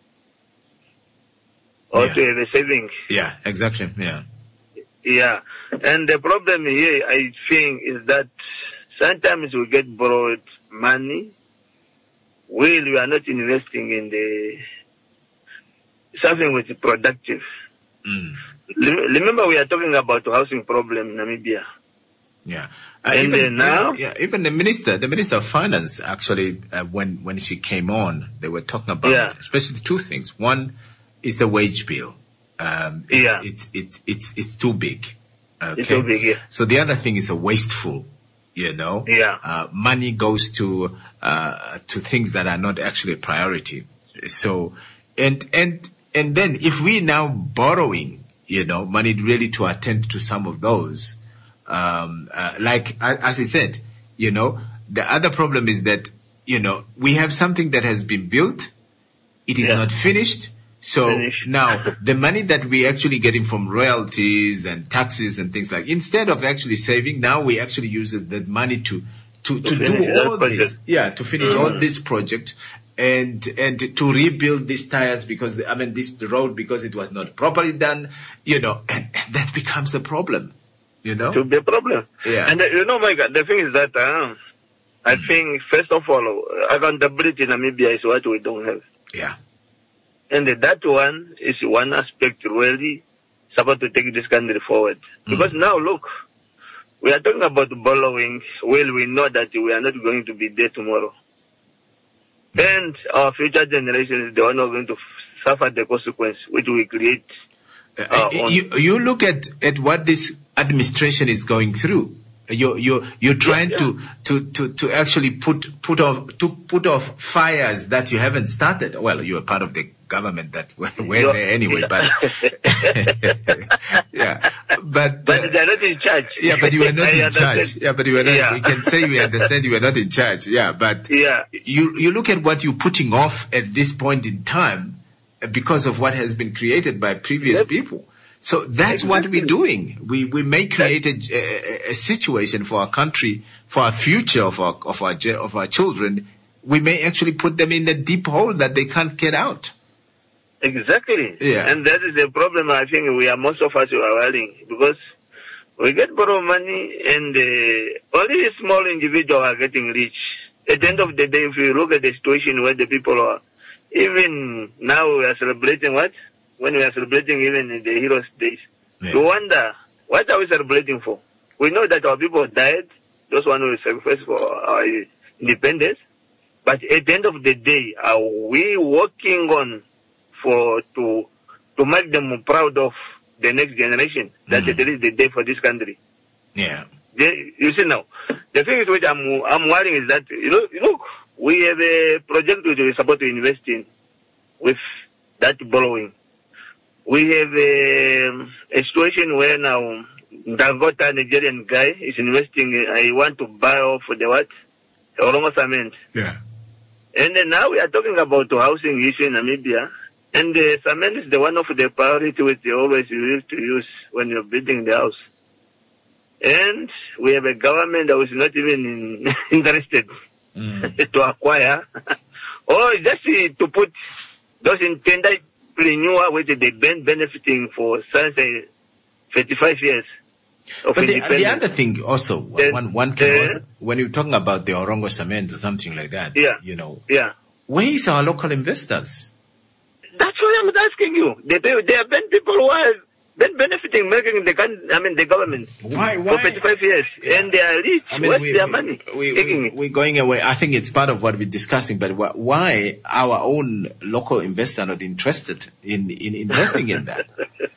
or to have a saving. Yeah, exactly. Yeah. Yeah. And the problem here, I think, is that sometimes we get borrowed money while we are not investing in something which is productive. Remember, we are talking about the housing problem in Namibia. Yeah. Even the minister of finance, actually, when she came on, they were talking about especially two things. One is the wage bill. It's too big. Okay. It's too big, yeah. So the other thing is a wasteful, money goes to things that are not actually a priority. So, and then if we now borrowing, money really to attend to some of those, like, as I said, the other problem is that, we have something that has been built. It is not finished. So now the money that we actually getting from royalties and taxes and things like, instead of actually saving, now we actually use that money to do all this. Yeah. To finish all this project and to rebuild these tires because, this road because it was not properly done, and that becomes a problem. To be a problem. Yeah. And my God, the thing is that I think, first of all, accountability in Namibia is what we don't have. Yeah. And that one is one aspect really supposed to take this country forward. Because now, look, we are talking about borrowing. Well, we know that we are not going to be there tomorrow. And our future generations, they are not going to suffer the consequence which we create. You look at what this administration is going through. You're trying to actually put off fires that you haven't started. Well, you are part of the government that were there anyway, but but they're not in charge. Yeah, but you were not in charge. Yeah, but you were not. We can say we understand you were not in charge. Yeah, but you look at what you're putting off at this point in time because of what has been created by previous people. So that's what we're doing. We may create a situation for our country, for our future, of our children. We may actually put them in a deep hole that they can't get out. Exactly. Yeah. And that is the problem I think most of us are having, because we get borrow money and only small individuals are getting rich. At the end of the day, if you look at the situation where the people are, even now we are celebrating what? When we are celebrating even in the Heroes Days. Yeah. You wonder, what are we celebrating for? We know that our people died, those ones who sacrificed for our independence. But at the end of the day, are we working on to make them proud of the next generation that there is the day for this country? Yeah. You see now, the thing is which I'm worrying is that, look, we have a project which we are supposed to invest in with that borrowing. We have a situation where now Dangote, Nigerian guy, is investing. I want to buy off the Orongo cement. Yeah. And then now we are talking about the housing issue in Namibia. And the cement is one of the priority which they always used to use when you're building the house. And we have a government that was not even interested to acquire, or just to put those intended renewal which they've been benefiting for since 35 years. But the other thing also, one can also, when you're talking about the Orongo cement or something like that, where is our local investors? That's what I'm asking you. There have been people who have been benefiting, making the government why? for 35 years, and they are rich. Where's their money? We're going away. I think it's part of what we're discussing, but why our own local investors are not interested in investing in that?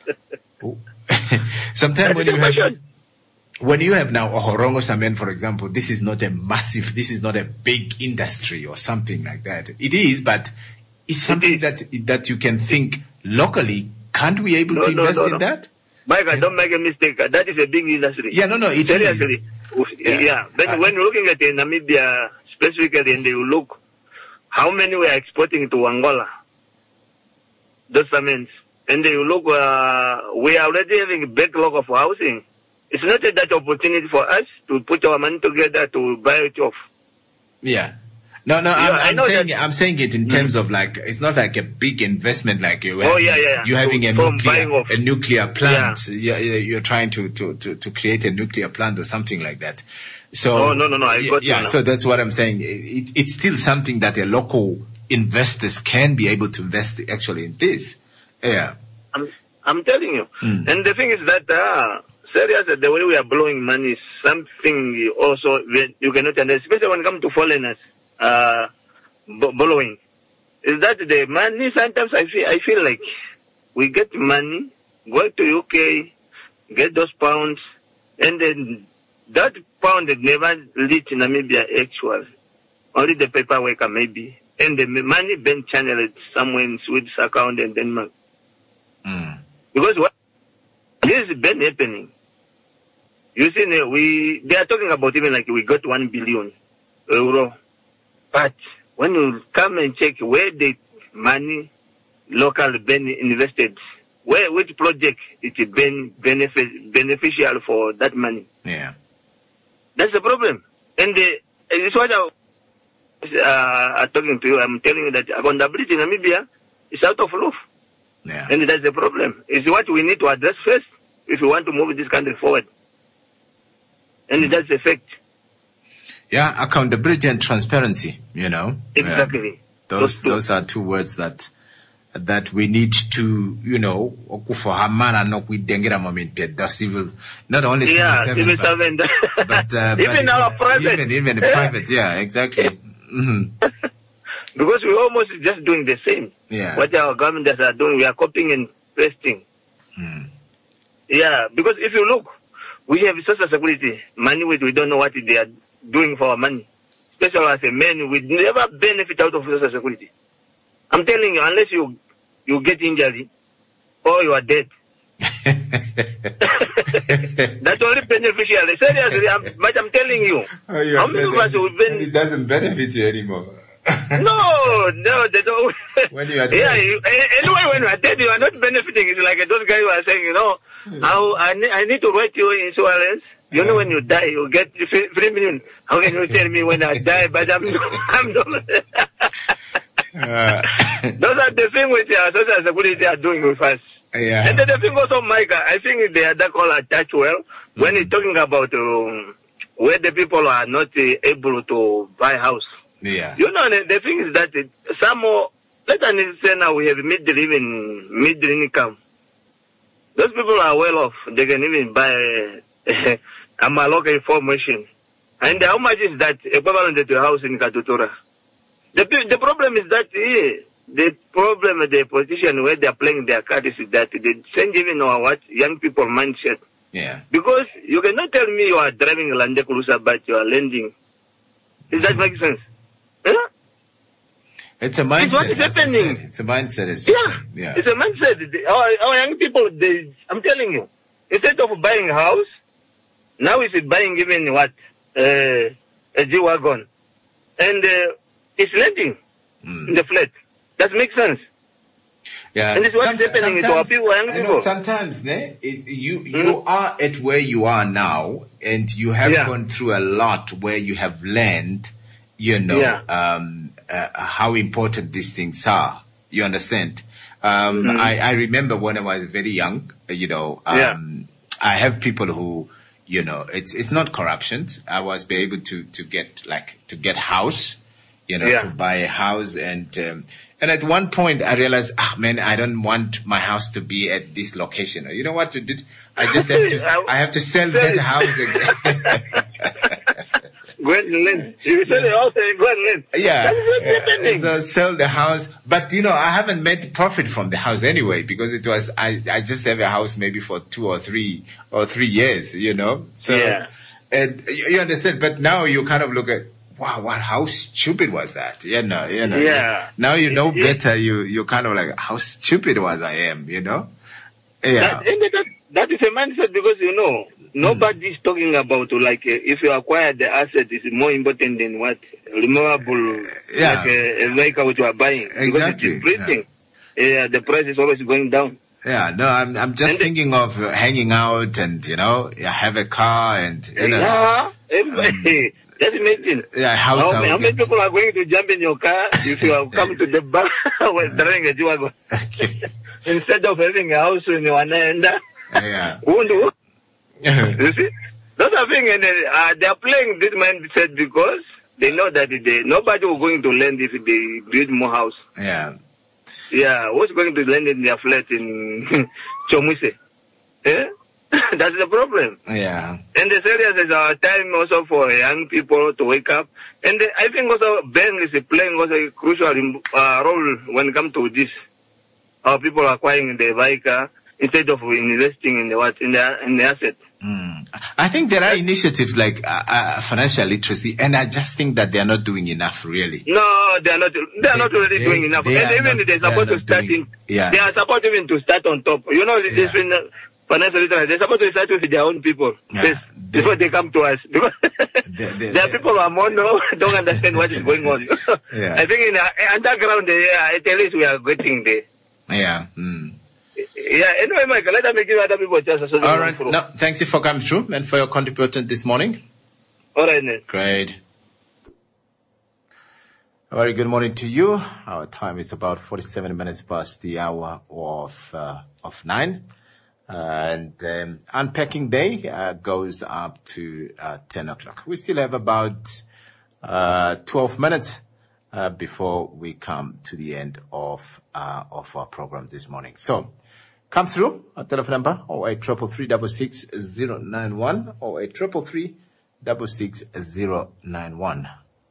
Sometimes when you have now Orongo cement, for example, this is not a big industry or something like that. It is, but it's something that you can think locally. Can't we able to invest in that? Mike, don't make a mistake. That is a big industry. Yeah, it seriously is. Yeah. When looking at Namibia specifically, and you look how many we are exporting to Angola, those cements, and you look, we are already having a backlog of housing. It's not that opportunity for us to put our money together to buy it off. Yeah. No, I'm saying it in terms of like, it's not like a big investment like you're having a nuclear plant. Yeah. You're trying to create a nuclear plant or something like that. So, no. I got you. So that's what I'm saying. It's still something that a local investors can be able to invest actually in this. Yeah. I'm telling you. And the thing is that, serious, the way we are blowing money is something also you cannot understand, especially when it comes to foreigners. Borrowing is that the money. Sometimes I feel like we get money, go to UK, get those pounds, and then that pound never reach Namibia actual. Only the paperwork maybe, and the money been channeled somewhere in Swedish account in Denmark. Because what this has been happening. You see, they are talking about even like we got 1 billion euro. But when you come and check where the money local been invested, which project it been beneficial for that money? Yeah, that's the problem. And it's what I'm talking to you. I'm telling you that accountability in Namibia is out of luck. Yeah, and that's the problem. It's what we need to address first if we want to move this country forward. And that's the fact. Yeah, accountability and transparency, Exactly. Those are two words that we need to, the civil, not only civil servant, but even our private. Even private, yeah, exactly. Because we're almost just doing the same. Yeah. What our governments are doing, we are copying and pasting. Yeah, because if you look, we have social security money, we don't know what they are doing for our money. Especially as a man, we never benefit out of social security. I'm telling you, unless you get injury or you are dead. That's only beneficial. Seriously, but I'm telling you. How many of us will benefit? It doesn't benefit you anymore. No, they don't. When you are dead. Anyway, when you are dead, you are not benefiting. It's like those guys who are saying, I need to write you insurance. When you die, you get 3 million. How can you tell me when I die? But I'm not. Those are the things which our social security are doing with us. Yeah. And then the thing also, Micah, I think the other caller touched well when he's talking about where the people are not able to buy house. Yeah. The thing is that some more, let's say now we have middle income. Those people are well off. They can even buy a Maloka information. And how much is that equivalent to a house in Katutura? The problem is that the politician where they are playing their card is that they send even young people mindset. Yeah. Because you cannot tell me you are driving a Land Cruiser but you are lending. Does that make sense? Yeah? It's a mindset. It's what is happening. It's a mindset. It's a mindset. Our young people, I'm telling you, instead of buying a house, now it's buying even a G-Wagon. And it's lending in the flat. That makes sense. Yeah. And it's what's happening to our people, young people. Sometimes, you are at where you are now, and you have gone through a lot where you have learned, how important these things are. You understand? I remember when I was very young, I have people who, it's not corruption. I was able to get house, to buy a house. And at one point I realized, I don't want my house to be at this location. You know what to do? I just have to sell that house again. Go ahead and lend. You sell the house and go ahead and lend. Yeah. So sell the house. But, I haven't made profit from the house anyway, because it was, I just have a house maybe for 2 or 3 years, So, and you understand, but now you kind of look at, wow, how stupid was that? Yeah. Now you know better, you kind of like, how stupid was I am, Yeah. That is a mindset because, nobody's talking about if you acquire the asset, it's more important than what removable, like a vehicle which you are buying. Exactly. Because it's breathing. The price is always going down. Yeah, no, I'm just thinking of hanging out and, have a car and, everybody Just imagine. Yeah, how many people are going to jump in your car if you have come to the bar while driving a G-Wagon? Instead of having a house in your end. Yeah. You see? Those are things, and they are playing this mindset because they know that nobody will going to lend if they build more house. Yeah. Yeah, who's going to lend in their flat in Chomuse? Eh? That's the problem. Yeah. And the serious is our time also for young people to wake up. And I think also bank is playing also a crucial role when it comes to this. Our people are acquiring the vehicle instead of investing in the asset. I think there are initiatives like financial literacy, and I just think that they are not doing enough, really. No, they are not really doing enough. And even they're supposed to start they are supposed even to start on top. You know, this financial literacy, they're supposed to start with their own people before they come to us. Because there are people who are don't understand what is going on. I think in underground, at least we are getting there. Yeah. Yeah, anyway, Michael, let me give other people a chance. All right. No, thank you for coming through and for your contribution this morning. All right, then. Great. A very good morning to you. Our time is about 47 minutes past the hour of 9. And unpacking day goes up to 10 o'clock. We still have about 12 minutes before we come to the end of our program this morning. So, come through. Our telephone number, 0833666091, 0833666091.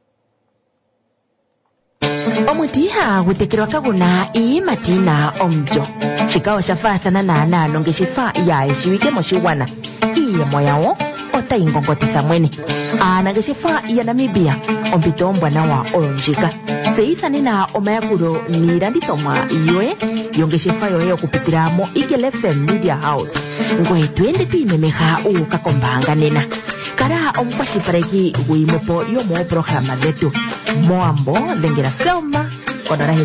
Omutiha gutekerwa kaguna matina omjo chikao shafathana na longeshifa ya ishiwike moshiwana iye moyawo ota ingongotisa mwene anangeshifa ya Namibia ompito mbwana wa olonjika zeithane na omayakuro nilandithomwa iyoe yongeshifa yoye okupitira mo Eagle FM Media House ngoye twende twimemeha ukakombanga nena kara omukwashipareki wiimopo yomo programa dhetu moambo dhengera Selma konora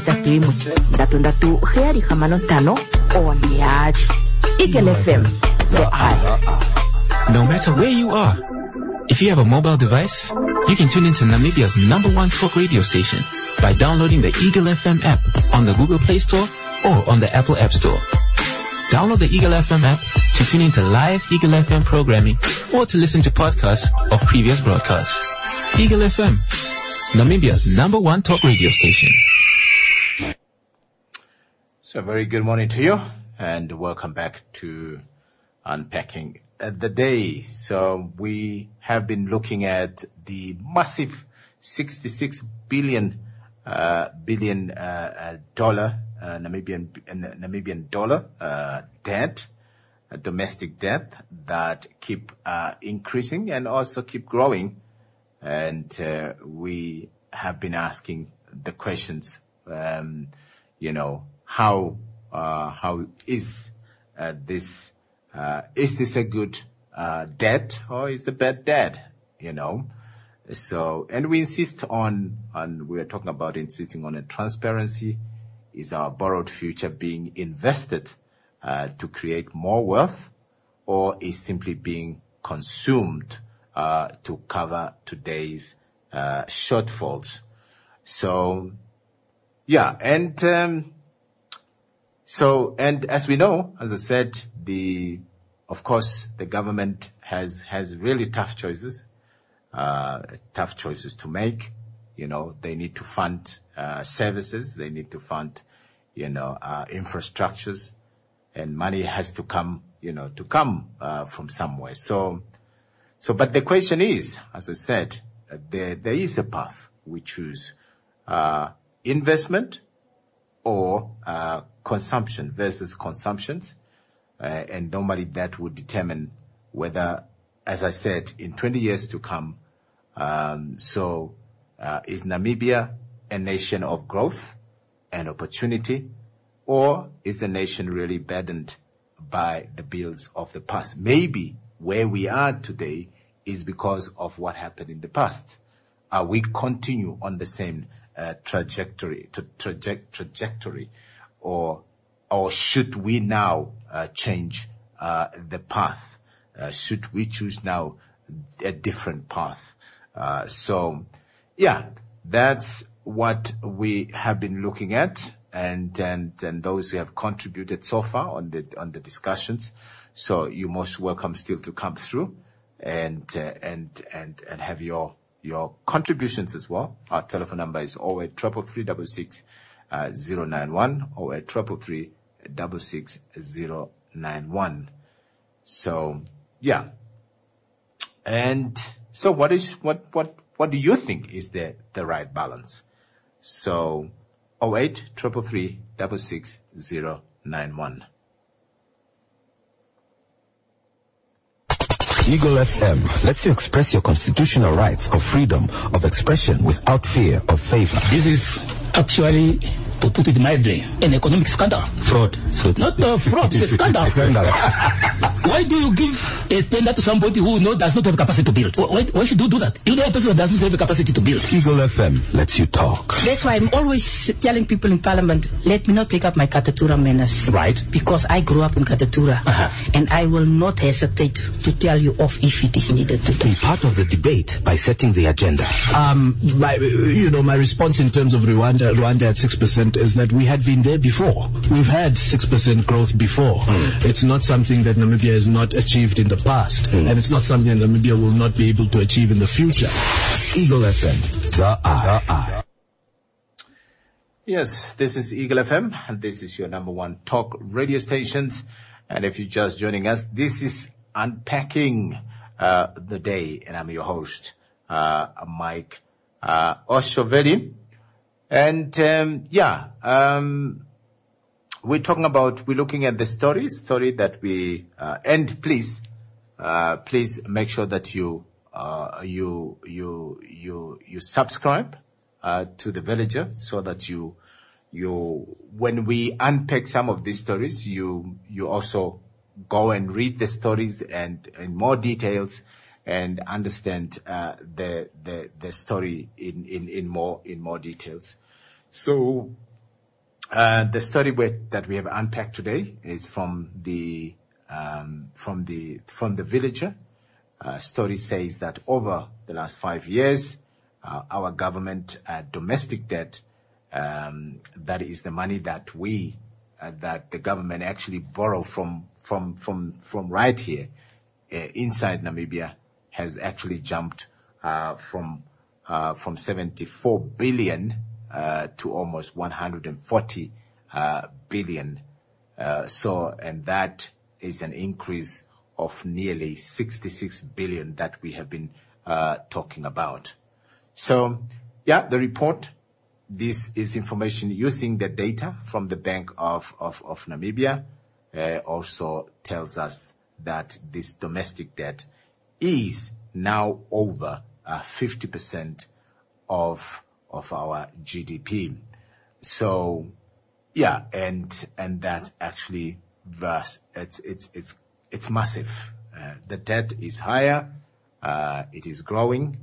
81 ondiari Eagle FM the eye. No matter where you are, if you have a mobile device, you can tune into Namibia's #1 talk radio station by downloading the Eagle FM app on the Google Play Store or on the Apple App Store. Download the Eagle FM app to tune into live Eagle FM programming or to listen to podcasts of previous broadcasts. Eagle FM, Namibia's #1 talk radio station. So very good morning to you and welcome back to Unpacking the Day. So we have been looking at the massive $66 billion Namibian dollar debt, domestic debt that keep increasing and also keep growing. And we have been asking the questions, how is this a good debt or is it a bad debt? So, and we insist we are talking about insisting on a transparency. Is our borrowed future being invested to create more wealth, or is simply being consumed to cover today's shortfalls? So, yeah, and as we know, as I said, of course, the government has really tough choices to make. They need to fund services, they need to fund, infrastructures, and money has to come, from somewhere. So, but the question is, as I said, there is a path. We choose investment or consumption versus consumptions. And normally that would determine whether, as I said, in 20 years to come, is Namibia a nation of growth and opportunity, or is the nation really burdened by the bills of the past? Maybe where we are today is because of what happened in the past. We continue on the same trajectory, or should we now change the path? Should we choose now a different path? So, yeah, that's what we have been looking at, and those who have contributed so far on the discussions. So you're most welcome still to come through and have your contributions as well. Our telephone number is 0833 091 0833 091. So yeah, and so what do you think is the right balance? So 0833 091. Eagle FM lets you express your constitutional rights of freedom of expression without fear of favor. This is actually, to put it mildly, an economic scandal. Fraud. So not fraud, it's a scandal. Why do you give a tender to somebody who does not have capacity to build? Why should you do that? You know a person who does not have the capacity to build. Eagle FM lets you talk. That's why I'm always telling people in Parliament, let me not pick up my Katatura manners. Right. Because I grew up in Katatura. And I will not hesitate to tell you off if it is needed to be part of the debate by setting the agenda. My response in terms of Rwanda at 6% is that we had been there before. We've had 6% growth before. It's not something that Namibia has not achieved in the past, and it's not something that Namibia will not be able to achieve in the future. Eagle FM, the eye. Yes, this is Eagle FM, and this is your number one talk radio stations. And if you're just joining us, this is Unpacking the Day, and I'm your host, Mike Oshoveli. And we're looking at the story that we and please make sure that you subscribe to the Villager, so that you when we unpack some of these stories, you also go and read the stories and in more details and understand the story in more details. So the story that we have unpacked today is from the Villager. Story says that over the last 5 years, our government domestic debt, that is the money that that the government actually borrow from right here inside Namibia, has actually jumped from 74 billion to almost 140 billion. And that is an increase of nearly 66 billion that we have been talking about. So, the report, this is information using the data from the Bank of Namibia, also tells us that this domestic debt is now over 50% of our GDP. So, and that's actually it's massive. The debt is higher, it is growing,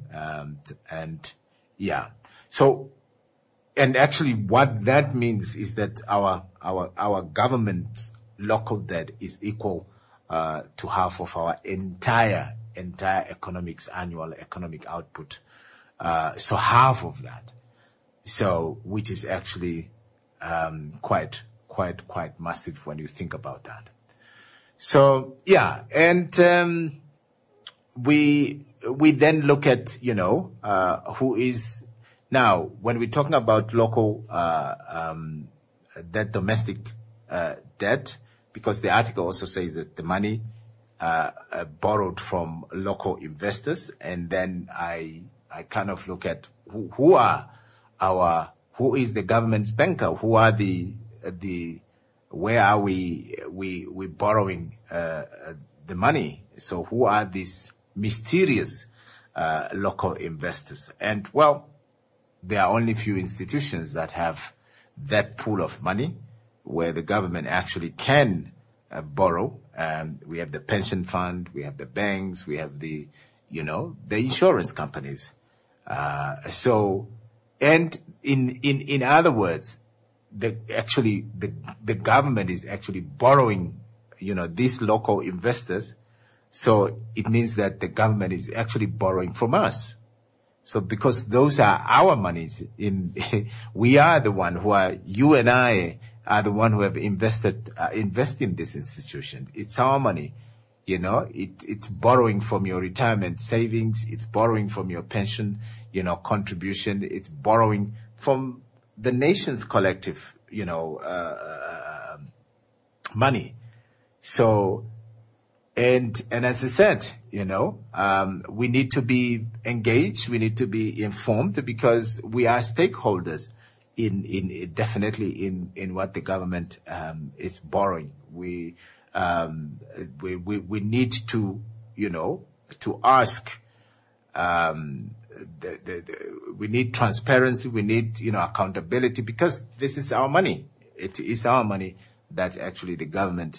So, and actually, what that means is that our government's local debt is equal to half of our entire annual economic output. So half of that. So, which is actually quite massive when you think about that. So and we then look at who is now, when we're talking about local that domestic debt, because the article also says that the money borrowed from local investors, and then I kind of look at who is the government's banker, who are where are we borrowing the money? So who are these mysterious local investors? And well, there are only few institutions that have that pool of money where the government actually can borrow. We have the pension fund, we have the banks, we have the insurance companies. So, and in other words, the government is actually borrowing, these local investors. So it means that the government is actually borrowing from us. So because those are our monies, we are the one you and I are the one who have invest in this institution. It's our money. It's borrowing from your retirement savings. It's borrowing from your pension, contribution. It's borrowing from the nation's collective, money. So, and as I said, we need to be engaged. We need to be informed because we are stakeholders in definitely in what the government is borrowing. We need to, to ask. We need transparency. We need, accountability because this is our money. It is our money that actually the government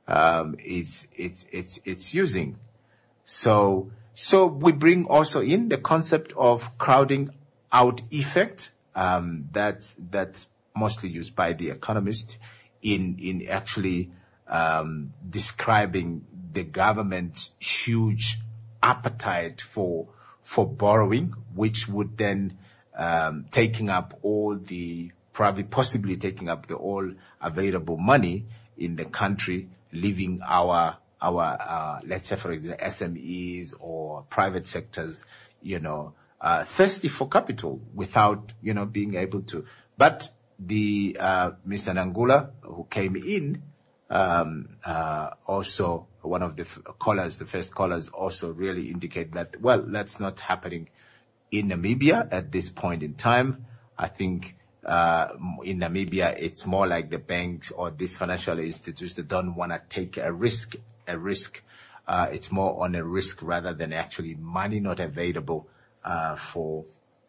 it's using. So we bring also in the concept of crowding out effect. That's mostly used by the economist in actually describing the government's huge appetite for borrowing, which would then possibly taking up the all available money in the country, leaving our let's say for example SMEs or private sectors, thirsty for capital without being able to. But the Mr. Nangula, who came in, also one of the first callers also really indicate that, well, that's not happening in Namibia at this point in time. I think in Namibia, it's more like the banks or these financial institutions that don't want to take a risk. It's more on a risk rather than actually money not available for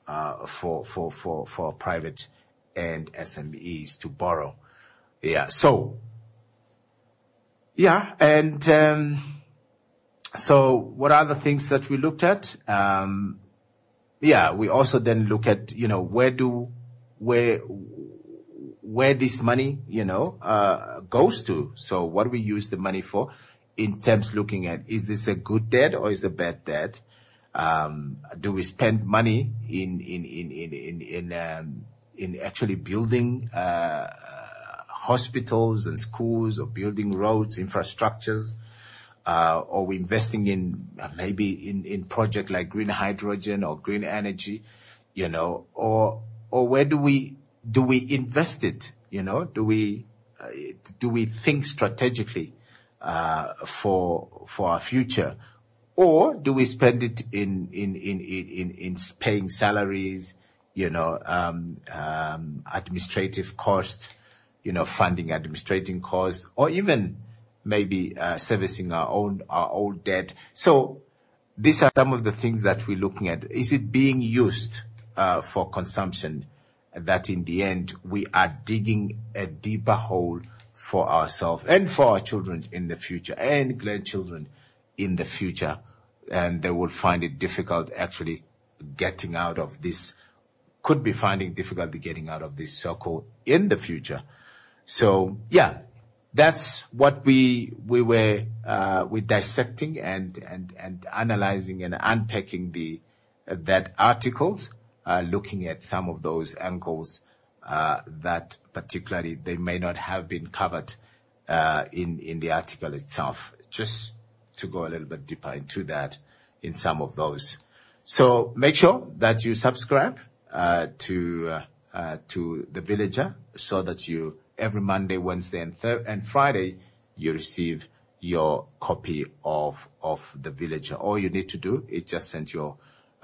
private and SMEs to borrow. Yeah. So, yeah. And, so what are the things that we looked at? We also then look at, where this money, goes to. So what do we use the money for in terms looking at, is this a good debt or is it a bad debt? Do we spend money in actually building, hospitals and schools or building roads, infrastructures? Or we investing in maybe in project like green hydrogen or green energy, or where do we invest it? Do we think strategically for our future, or do we spend it in paying salaries, administrative costs, funding administrating costs, or even maybe servicing our old debt? So these are some of the things that we're looking at. Is it being used for consumption? That in the end we are digging a deeper hole for ourselves and for our children in the future and grandchildren in the future, and they will find it difficult actually getting out of this. Could be finding difficulty getting out of this circle in the future. So yeah. That's what we were dissecting and analyzing and unpacking that articles, looking at some of those angles that particularly they may not have been covered in the article itself. Just to go a little bit deeper into that in some of those. So make sure that you subscribe to The Villager so that you. Every Monday, Wednesday, and Friday, you receive your copy of The Villager. All you need to do is just send your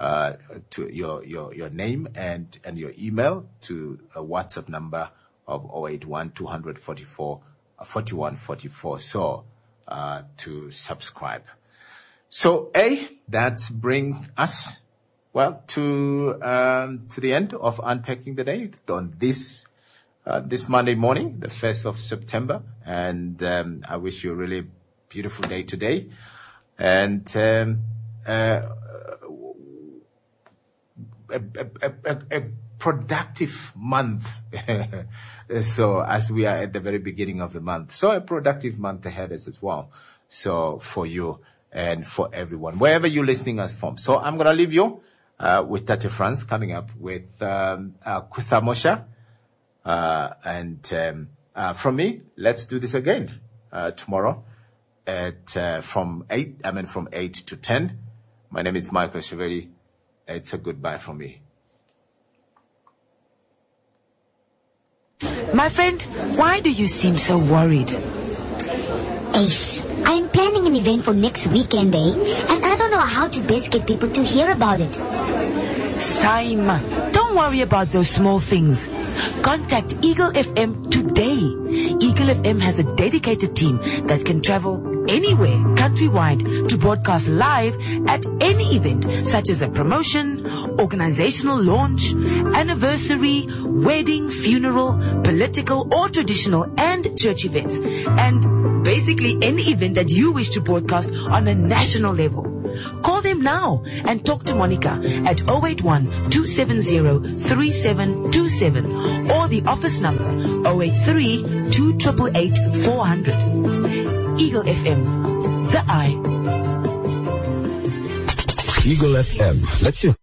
name and your email to a WhatsApp number of 081 244 4144. So to subscribe. So that's bring us to the end of Unpacking the Day on this Monday morning, the 1st of September, and I wish you a really beautiful day today, and a productive month. So as we are at the very beginning of the month, so a productive month ahead as well. So for you and for everyone, wherever you're listening us from. So I'm gonna leave you with Tate France coming up with Kuthamosha. From me, let's do this again tomorrow from 8 to 10. My name is Michael Shiveri. It's a goodbye from me. My friend, why do you seem so worried? Ace, I'm planning an event for next weekend, and I don't know how to best get people to hear about it. Saim, don't worry about those small things. Contact Eagle FM today. Eagle FM has a dedicated team that can travel anywhere countrywide to broadcast live at any event, such as a promotion, organizational launch, anniversary, wedding, funeral, political or traditional and church events, and basically any event that you wish to broadcast on a national level. Call them now and talk to Monica at 081-270-3727 or the office number 083-288-400. Eagle FM, the eye. Eagle FM lets you